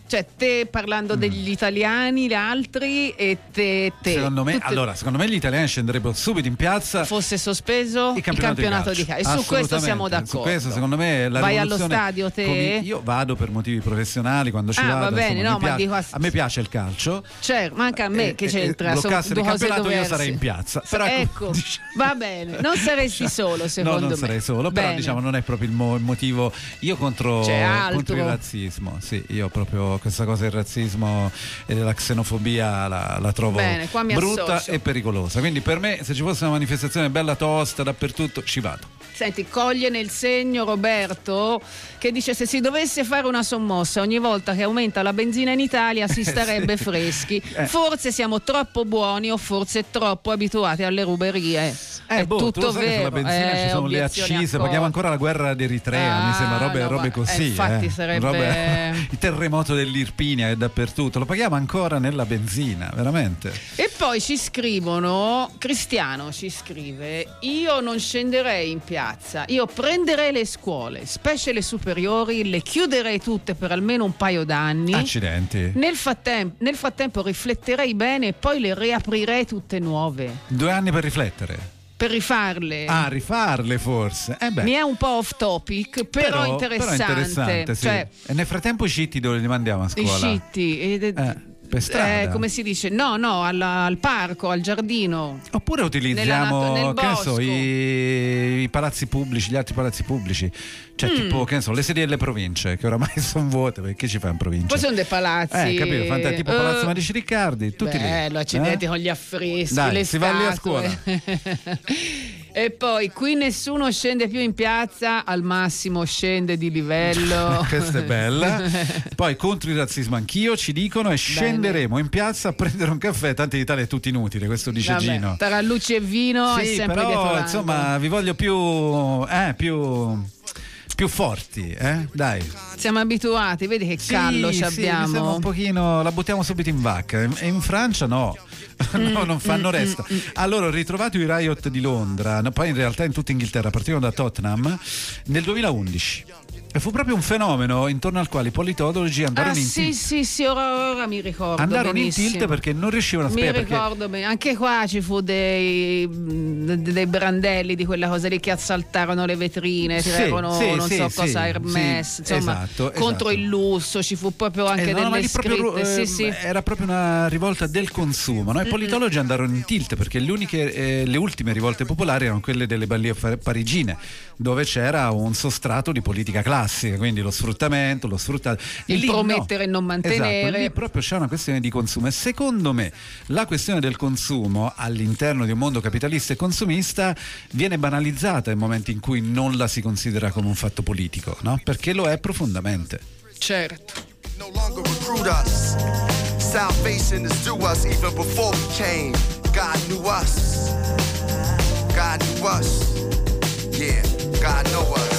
Cioè te parlando degli italiani, gli altri e te. Secondo me gli italiani scenderebbero subito in piazza. Fosse sospeso il campionato di calcio. E su questo siamo d'accordo. Su questo secondo me la Vai rivoluzione. Allo stadio te? Io vado per motivi professionali quando ci vado. Va bene, insomma, no, ma dico a me piace il calcio. Certo, ma anche a me che c'entra. Bloccasse il campionato io sarei in piazza. Però ecco, va bene, non saresti solo secondo me. No, non sarei solo, però diciamo non è proprio il motivo. Io contro il razzismo, sì, io proprio questa cosa del razzismo e della xenofobia la trovo brutta e pericolosa. Quindi per me, se ci fosse una manifestazione bella tosta dappertutto, ci vado. Senti, coglie nel segno Roberto che dice: se si dovesse fare una sommossa ogni volta che aumenta la benzina in Italia si starebbe freschi. Forse siamo troppo buoni o forse troppo abituati alle ruberie. È tutto vero. Sulla benzina ci sono le accise, paghiamo ancora la guerra d'Eritrea, mi sembra robe così. Infatti sarebbe il terremoto dell'Irpinia è dappertutto, lo paghiamo ancora nella benzina, veramente. E poi ci scrivono, Cristiano ci scrive: io non scenderei in piazza, io prenderei le scuole, specie le superiori, le chiuderei tutte per almeno un paio d'anni. Accidenti. Nel frattempo rifletterei bene e poi le riaprirei tutte nuove. 2 anni per riflettere. Per rifarle. Rifarle forse. Mi è un po' off topic, però interessante. Sì. Cioè, e nel frattempo i scitti dove li mandiamo a scuola? I scitti. Per strada. Come si dice? No, al parco, al giardino. Oppure utilizziamo nel che ne so, i palazzi pubblici, gli altri palazzi pubblici. Cioè tipo, che ne so, le sedie delle province che oramai sono vuote, perché ci fa in provincia? Poi sono dei palazzi. Capito, fantastico, tipo Palazzo Medici Riccardi, tutti bello, accidenti con gli affreschi, dai, le si va lì a scuola. E poi qui nessuno scende più in piazza, al massimo scende di livello. Questa è bella. Poi contro il razzismo anch'io, ci dicono, e scenderemo in piazza a prendere un caffè. Tanto in Italia è tutto inutile, questo dice Gino. Tarallucci e vino è sempre però, dietro l'angolo. Insomma, vi voglio più forti, dai. Siamo abituati, vedi che callo ci abbiamo. Sì, un pochino, la buttiamo subito in vacca. E in Francia no. No, non fanno resta. Allora, ho ritrovato i riot di Londra, poi in realtà in tutta Inghilterra, partivano da Tottenham nel 2011. E fu proprio un fenomeno intorno al quale i politologi andarono in tilt. Sì, ora mi ricordo. Andarono benissimo. in tilt perché non riuscivano a spiegare. Mi ricordo bene. Anche qua ci fu dei brandelli di quella cosa lì che assaltarono le vetrine, tirarono cosa, Hermès, insomma, contro il lusso. Ci fu proprio anche delle scritte. Era proprio una rivolta del consumo, no? I politologi andarono in tilt perché le ultime rivolte popolari erano quelle delle banlieue parigine, dove c'era un sostrato di politica classica, quindi lo sfruttamento, il promettere e non mantenere. Esatto, lì proprio c'è una questione di consumo, e secondo me la questione del consumo all'interno di un mondo capitalista e consumista viene banalizzata nel momento in cui non la si considera come un fatto politico, no? Perché lo è profondamente. Certo. No longer recruit us. Salvation is due us even before we came. God knew us. God knew us. Yeah, God know us.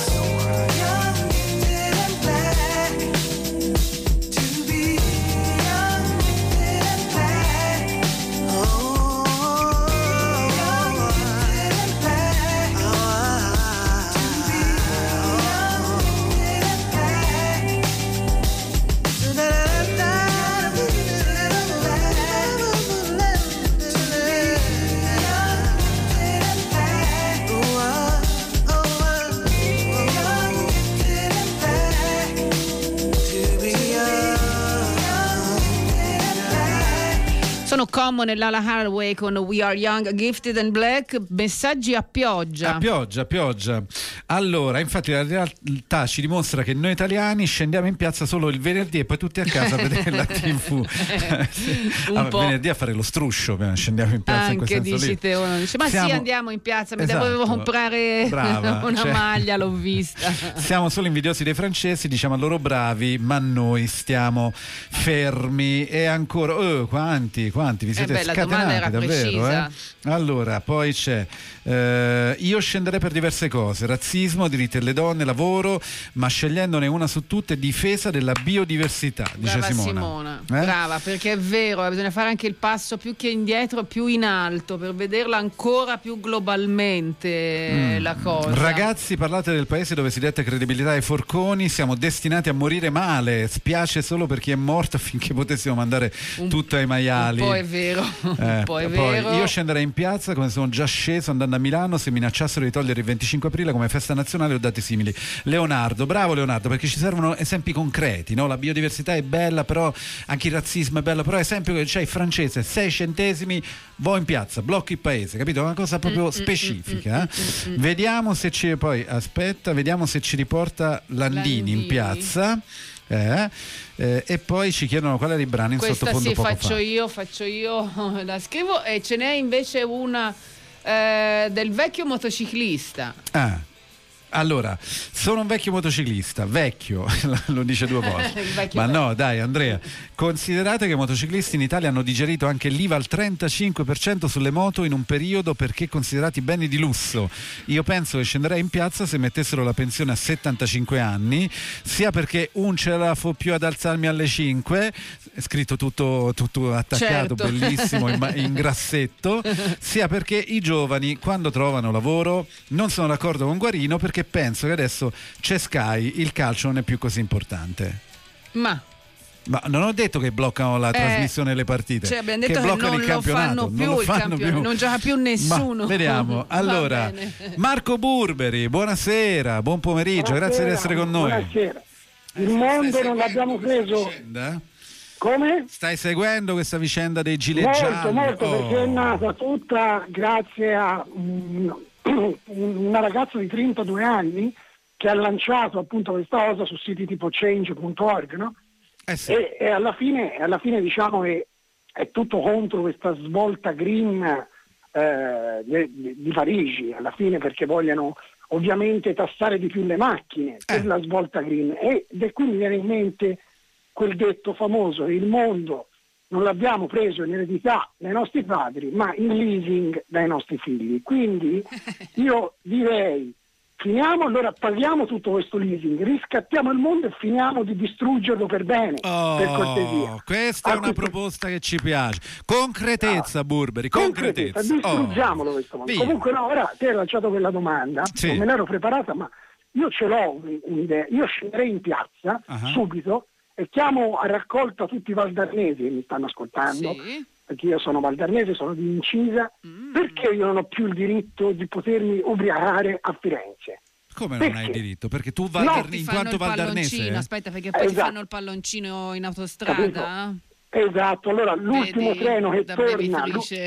Sono Common e Lala Haraway con We Are Young, Gifted and Black. Messaggi a pioggia. A pioggia. Allora, infatti la realtà ci dimostra che noi italiani scendiamo in piazza solo il venerdì e poi tutti a casa a vedere la TV. Venerdì a fare lo struscio, scendiamo in piazza. Anche in quel senso dici te, uno dice sì, andiamo in piazza, mi dovevo comprare una maglia, l'ho vista. Siamo solo invidiosi dei francesi, diciamo a loro bravi, ma noi stiamo fermi. E ancora quanti avanti, vi siete la domanda scatenati era davvero. precisa. Allora, poi c'è io scenderei per diverse cose: razzismo, diritti delle donne, lavoro, ma scegliendone una su tutte, difesa della biodiversità, dice Brava Simona. Brava, perché è vero, bisogna fare anche il passo più che indietro, più in alto, per vederla ancora più globalmente la cosa. Ragazzi, parlate del paese dove si detta credibilità ai forconi, siamo destinati a morire male, spiace solo per chi è morto affinché potessimo mandare tutto ai maiali. Un po' è vero, un po' è poi vero. Io scenderei in piazza come sono già sceso andando a Milano se minacciassero di togliere il 25 aprile come festa nazionale o dati simili. Leonardo, bravo Leonardo, perché ci servono esempi concreti, no? La biodiversità è bella, però anche il razzismo è bello, però esempio che c'è il francese 6 centesimi, vo in piazza, blocchi il paese, capito? Una cosa proprio specifica. Vediamo se ci vediamo se ci riporta Landini in piazza. E poi ci chiedono qual era il brano in questa sottofondo poco faccio io la scrivo, e ce n'è invece una del vecchio motociclista. Allora, sono un vecchio motociclista, vecchio, lo dice 2 volte. Ma no, dai Andrea, considerate che i motociclisti in Italia hanno digerito anche l'IVA al 35% sulle moto in un periodo perché considerati beni di lusso. Io penso che scenderei in piazza se mettessero la pensione a 75 anni, sia perché un ce la fo più ad alzarmi alle 5, è scritto tutto attaccato, certo. Bellissimo, in grassetto, sia perché i giovani quando trovano lavoro non sono d'accordo con Guarino, perché penso che adesso c'è Sky, il calcio non è più così importante. Ma non ho detto che bloccano la trasmissione delle partite, cioè abbiamo detto che bloccano non il campionato, non fanno più, non gioca più nessuno. Ma vediamo. Allora, Marco Burberi, buonasera, buon pomeriggio, grazie di essere con noi. Buonasera. Il mondo non l'abbiamo preso. Come? Stai seguendo questa vicenda dei gilet gialli? Molto, perché è nata tutta grazie a una ragazza di 32 anni che ha lanciato appunto questa cosa su siti tipo change.org, no? Sì. E alla fine diciamo che è tutto contro questa svolta green di Parigi, alla fine, perché vogliono ovviamente tassare di più le macchine per la svolta green, e quindi viene in mente quel detto famoso: il mondo non l'abbiamo preso in eredità dai nostri padri, ma in leasing dai nostri figli. Quindi io direi: finiamo, allora paghiamo tutto questo leasing, riscattiamo il mondo e finiamo di distruggerlo per bene, per cortesia. Questa è una proposta che ci piace. Concretezza, Burberi, concretezza. Distruggiamolo questo mondo. Comunque no, ora te hai lanciato quella domanda, non me l'ero preparata, ma io ce l'ho un'idea. Io scenderei in piazza subito e chiamo a raccolta tutti i valdarnesi che mi stanno ascoltando, perché io sono valdarnese, sono di Incisa, perché io non ho più il diritto di potermi ubriacare a Firenze? Come non hai diritto? Perché tu in quanto valdarnese? Aspetta, perché poi ti fanno il palloncino in autostrada? Esatto, allora l'ultimo treno che torna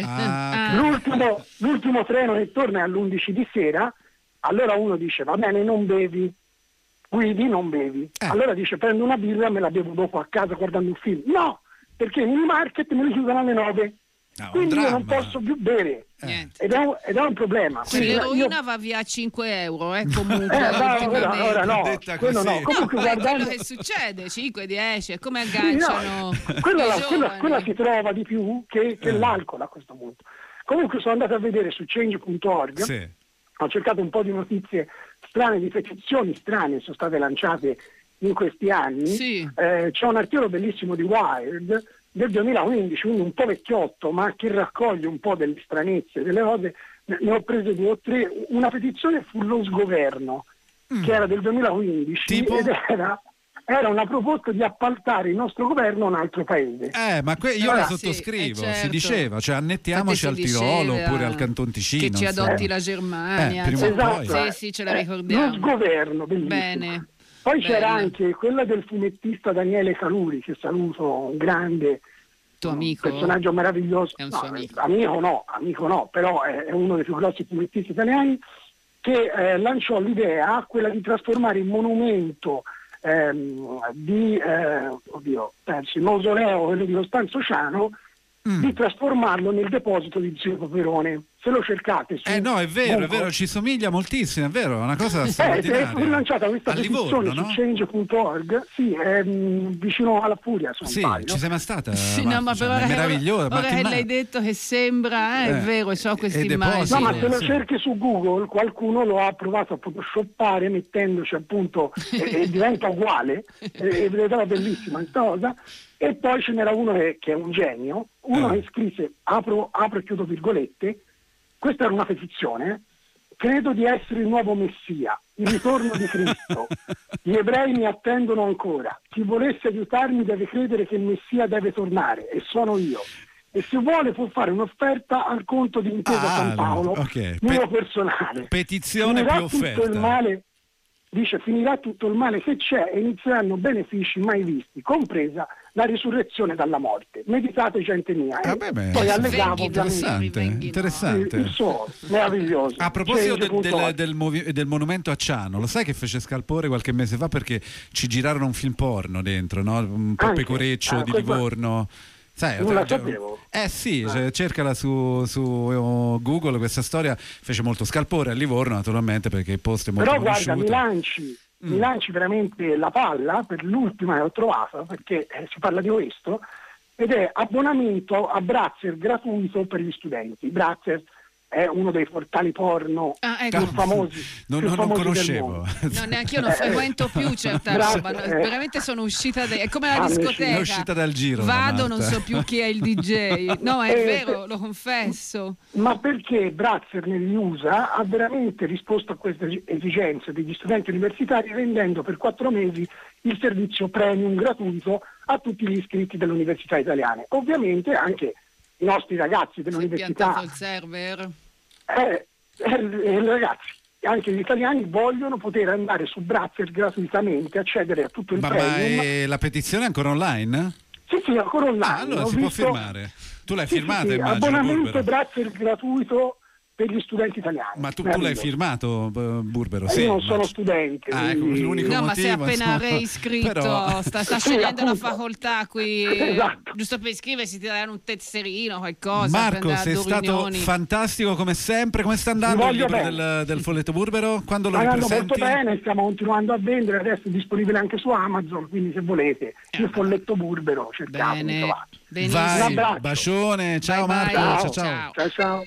l'ultimo treno che torna è all'11 di sera, allora uno dice: va bene, non bevi, guidi, non bevi. Allora dice: prendo una birra, me la bevo dopo a casa guardando un film. No, perché i minimarket me li chiudono alle 9. Quindi io non posso più bere. Ed è un problema. L'eroina va via a 5 euro, comunque. Ora no, quello no. Comunque, quello che succede, 5, 10, è come agganciano. Quella si trova di più che l'alcol a questo punto. Comunque sono andato a vedere su change.org, ho cercato un po' di notizie strane, di petizioni strane sono state lanciate in questi anni. C'è un articolo bellissimo di Wired del 2015, quindi un po' vecchiotto, ma che raccoglie un po' delle stranezze, delle cose. Ne ho prese 2 o 3. Una petizione fu lo sgoverno, che era del 2015, ed era una proposta di appaltare il nostro governo a un altro paese. Ma io la sottoscrivo, si diceva, cioè annettiamoci al Tirolo oppure al Canton Ticino. Che ci adotti la Germania. Sì, ce la ricordiamo. Lo sgoverno, bellissimo. Bene. Poi c'era anche quella del fumettista Daniele Caluri, che saluto, un grande amico, personaggio meraviglioso. È un suo amico. Amico no, però è uno dei più grossi fumettisti italiani, che lanciò l'idea, quella di trasformare il monumento il mausoleo, quello di Costanzo Ciano, di trasformarlo nel deposito di Zio Paperone. se lo cercate su no, è vero, ci somiglia moltissimo, è vero, è una cosa straordinaria. È lanciata questa petizione su change.org, sì, è vicino alla Furia, sì, ci sei mai stata? Sì, no, ma però è meraviglioso. Ora che l'hai detto che sembra, è vero, so questa immagine. No, ma se lo cerchi su Google, qualcuno lo ha provato a photoshoppare mettendoci appunto e diventa uguale, e vedrà bellissima questa cosa. E poi ce n'era uno che è un genio, uno che scrisse, apro e chiudo virgolette, questa era una petizione, credo di essere il nuovo Messia, il ritorno di Cristo, gli ebrei mi attendono ancora, chi volesse aiutarmi deve credere che il Messia deve tornare, e sono io. E se vuole può fare un'offerta al conto di Intesa San Paolo, mio personale. Petizione più offerta. Il male, dice, finirà tutto il male che c'è e inizieranno benefici mai visti, compresa la risurrezione dalla morte. Meditate, gente mia. Poi allegavo interessante. Il suo meraviglioso. A proposito del monumento a Ciano, lo sai che fece scalpore qualche mese fa perché ci girarono un film porno dentro, no? Un po' Pecoreccio di Livorno. Sai, non la sapevo. Sì, cercala su Google, questa storia fece molto scalpore a Livorno, naturalmente, perché il posto è molto conosciuto. Però guarda, mi lanci veramente la palla per l'ultima che ho trovato, perché si parla di questo, ed è abbonamento a Brazzer gratuito per gli studenti. Brazzer è uno dei portali porno più famosi. Non conoscevo. No, neanche io non frequento più certa roba. Veramente sono uscita è come la discoteca. È uscita dal giro. Vado, non so più chi è il DJ. No, è vero, lo confesso. Ma perché Brazzer negli USA ha veramente risposto a queste esigenze degli studenti universitari, rendendo per 4 mesi il servizio premium gratuito a tutti gli iscritti delle università italiane. Ovviamente anche i nostri ragazzi dell'università, il server. Ragazzi, anche gli italiani vogliono poter andare su Brazzer gratuitamente, accedere a tutto il premium. Ma la petizione è ancora online? Sì, è ancora online. Allora può firmare. Tu l'hai firmata, immagino. Abbonamento Brazzer gratuito per gli studenti italiani. Ma tu l'hai firmato, Burbero? Sì, io non sono studente. Ecco, l'unico motivo, ma sei appena reiscritto, però... sta scegliendo la facoltà qui. Esatto. Giusto per iscriversi ti daranno un tesserino, qualcosa. Marco, sei stato fantastico come sempre. Come sta andando il libro del Folletto Burbero? Quando lo ripresenti? Molto bene, stiamo continuando a vendere, adesso è disponibile anche su Amazon, quindi se volete il Folletto Burbero cercate di trovare. Vai, un abbraccio. Bacione, ciao bye, Marco, bye. Ciao.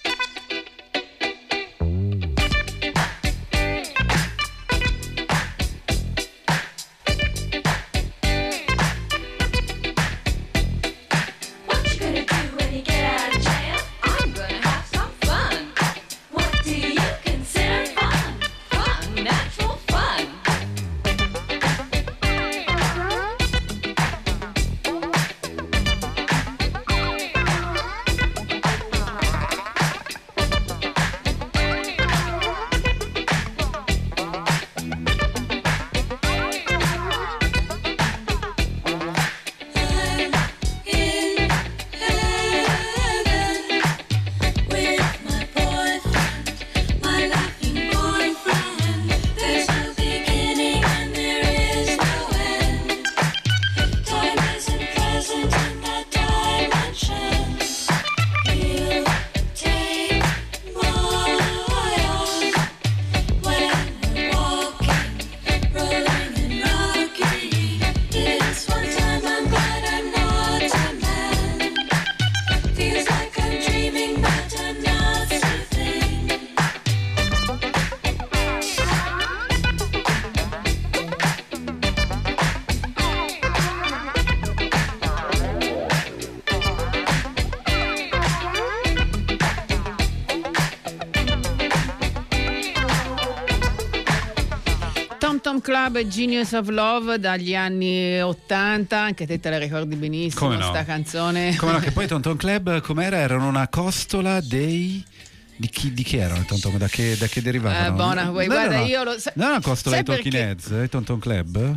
Club e Genius of Love dagli anni 80, anche te la ricordi benissimo sta canzone. Come no, che poi Tom Tom Club com'era? Erano una costola dei... Di chi erano? Da che derivavano? Guarda, io lo non è una costola dei Talking Heads, Tom Tom Club?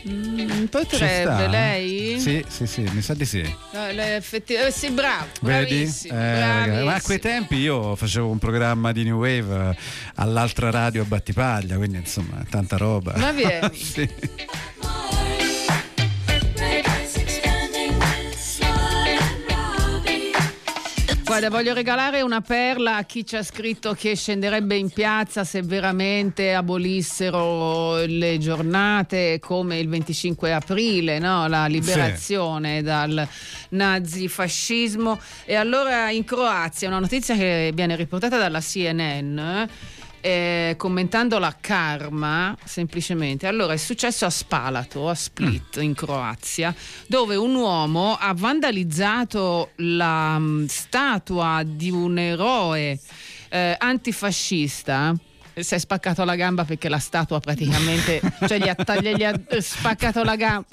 Potrebbe lei? Sì, mi sa di sì. Sì, bravo, bravissimo, bravissimo. Ma a quei tempi io facevo un programma di New Wave all'altra radio a Battipaglia, quindi insomma tanta roba. Ma vieni. Sì. Guarda, voglio regalare una perla a chi ci ha scritto che scenderebbe in piazza se veramente abolissero le giornate come il 25 aprile, no? La liberazione dal nazifascismo. E allora in Croazia, una notizia che viene riportata dalla CNN, commentando la Karma, semplicemente. Allora, è successo a Spalato, a Split, in Croazia, dove un uomo ha vandalizzato la statua di un eroe antifascista. Si è spaccato la gamba perché la statua praticamente, cioè gli ha spaccato la gamba,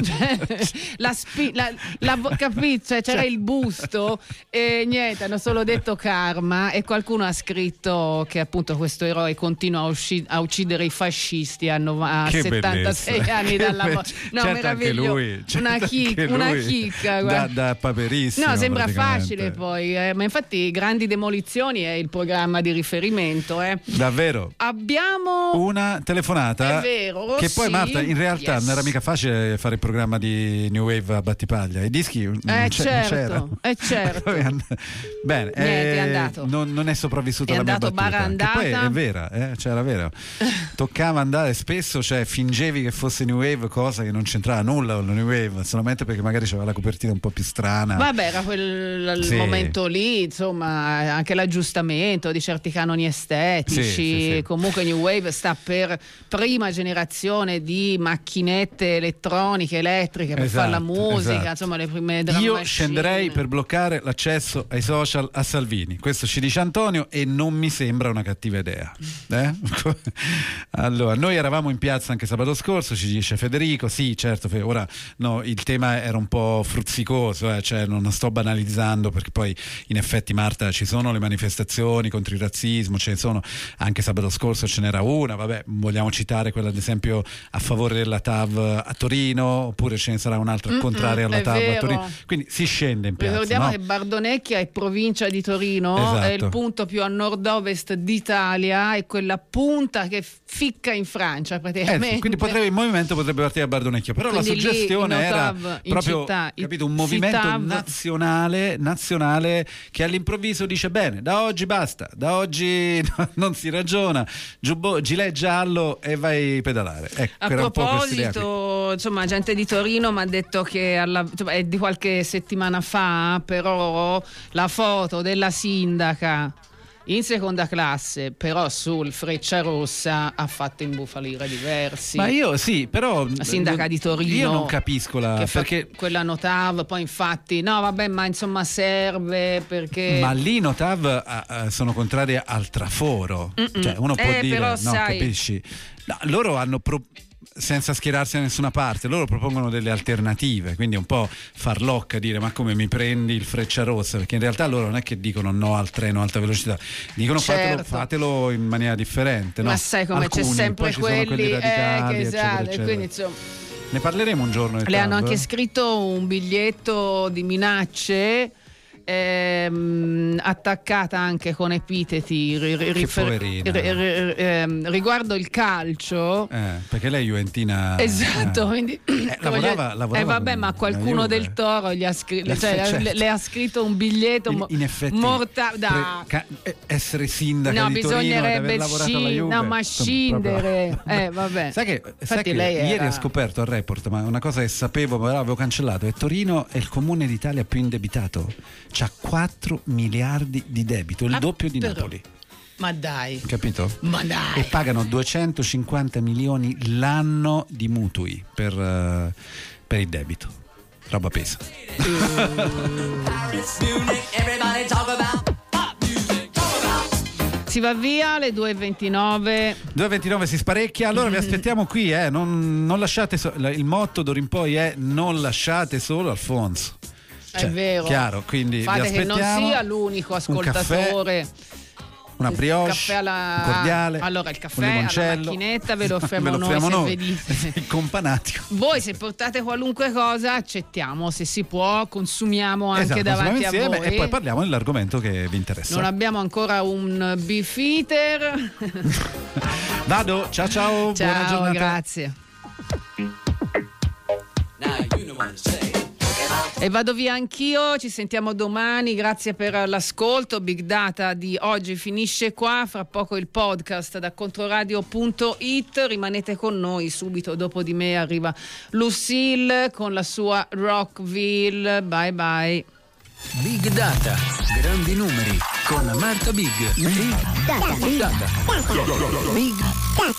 capito? Cioè, c'era il busto e niente, hanno solo detto Karma, e qualcuno ha scritto che appunto questo eroe continua a uccidere i fascisti a 76 anni dalla morte. No, certo, meraviglioso. Anche lui, una chicca, guarda. Da paperissimo. No, sembra facile poi, ma infatti Grandi Demolizioni è il programma di riferimento. Davvero? Abbiamo una telefonata. È vero, che poi, sì. Marta, in realtà non era mica facile fare il programma di New Wave a Battipaglia. I dischi non c'erano. Certo. Bene, niente, è andato. Non è sopravvissuta la mia battuta. Barra andata. Che poi è vera, c'era vero. Toccava andare spesso, cioè fingevi che fosse New Wave, cosa che non c'entrava nulla con la New Wave, solamente perché magari c'aveva la copertina un po' più strana. Vabbè, era quel momento lì, insomma, anche l'aggiustamento di certi canoni estetici. Sì. Comunque New Wave sta per prima generazione di macchinette elettroniche, elettriche per fare la musica, insomma le prime drum Io machine. Scenderei per bloccare l'accesso ai social a Salvini, questo ci dice Antonio, e non mi sembra una cattiva idea. Allora, noi eravamo in piazza anche sabato scorso, ci dice Federico. Sì, certo, ora no, il tema era un po' fruzzicoso, cioè non sto banalizzando, perché poi in effetti, Marta, ci sono le manifestazioni contro il razzismo, ce ne sono, anche sabato scorso ce n'era una, vabbè, vogliamo citare quella ad esempio a favore della TAV a Torino, oppure ce ne sarà un'altra contraria alla TAV a Torino, quindi si scende in piazza. Ricordiamo che Bardonecchia è provincia di Torino, è il punto più a nord-ovest d'Italia, è quella punta che ficca in Francia praticamente. Quindi il movimento potrebbe partire da Bardonecchia, però quindi la suggestione era proprio città, capito, un movimento nazionale che all'improvviso dice bene, da oggi basta, da oggi non si ragiona, gilet giallo e vai a pedalare. A proposito, insomma, gente di Torino mi ha detto che è di qualche settimana fa, però la foto della sindaca in seconda classe, però sul Frecciarossa, ha fatto imbufalire diversi. Ma io sì, però la sindaca di Torino, io non capisco perché quella Notav, poi infatti no vabbè, ma insomma serve perché, ma lì Notav sono contrari al traforo. Cioè uno può dire però, no, sai, capisci? No, loro hanno senza schierarsi da nessuna parte, loro propongono delle alternative, quindi è un po' farlocca dire ma come mi prendi il Frecciarossa, perché in realtà loro non è che dicono no al treno alta velocità, dicono fatelo in maniera differente, no? Ma sai come alcuni, c'è sempre quelli radicali, che eccetera, eccetera. Quindi insomma ne parleremo un giorno. Le hanno anche scritto un biglietto di minacce, attaccata anche con epiteti riguardo il calcio, perché lei è juventina, esatto, quindi lavorava vabbè, ma qualcuno del Toro gli ha scritto, le ha scritto un biglietto in effetti mortale essere sindaca di Torino, aver lavorato alla Juve, ma scindere vabbè. Sai che ieri ho scoperto al report, ma una cosa che sapevo ma avevo cancellato, è Torino è il comune d'Italia più indebitato, c'ha 4 miliardi di debito, il doppio di Napoli. Ma dai, capito? Ma dai. E pagano 250 milioni l'anno di mutui per il debito. Roba pesa. Si va via alle 2:29. 2:29 si sparecchia. Allora vi aspettiamo qui, non lasciate il motto d'ora in poi è non lasciate solo Alfonso. È vero, chiaro, quindi fate che non sia l'unico ascoltatore. Una brioche, un cordiale. Allora il caffè alla macchinetta ve lo offriamo noi, se vedete. Companatico. Voi se portate qualunque cosa accettiamo, se si può consumiamo anche davanti a voi. E poi parliamo dell'argomento che vi interessa. Non abbiamo ancora un beef eater. Vado, ciao. Buona giornata. Grazie. E vado via anch'io, ci sentiamo domani, grazie per l'ascolto. Big Data di oggi finisce qua, fra poco il podcast da controradio.it, rimanete con noi, subito dopo di me arriva Lucille con la sua Rockville, bye bye. Big Data, grandi numeri con Marta Big. Big Data. Big Data. Big Data.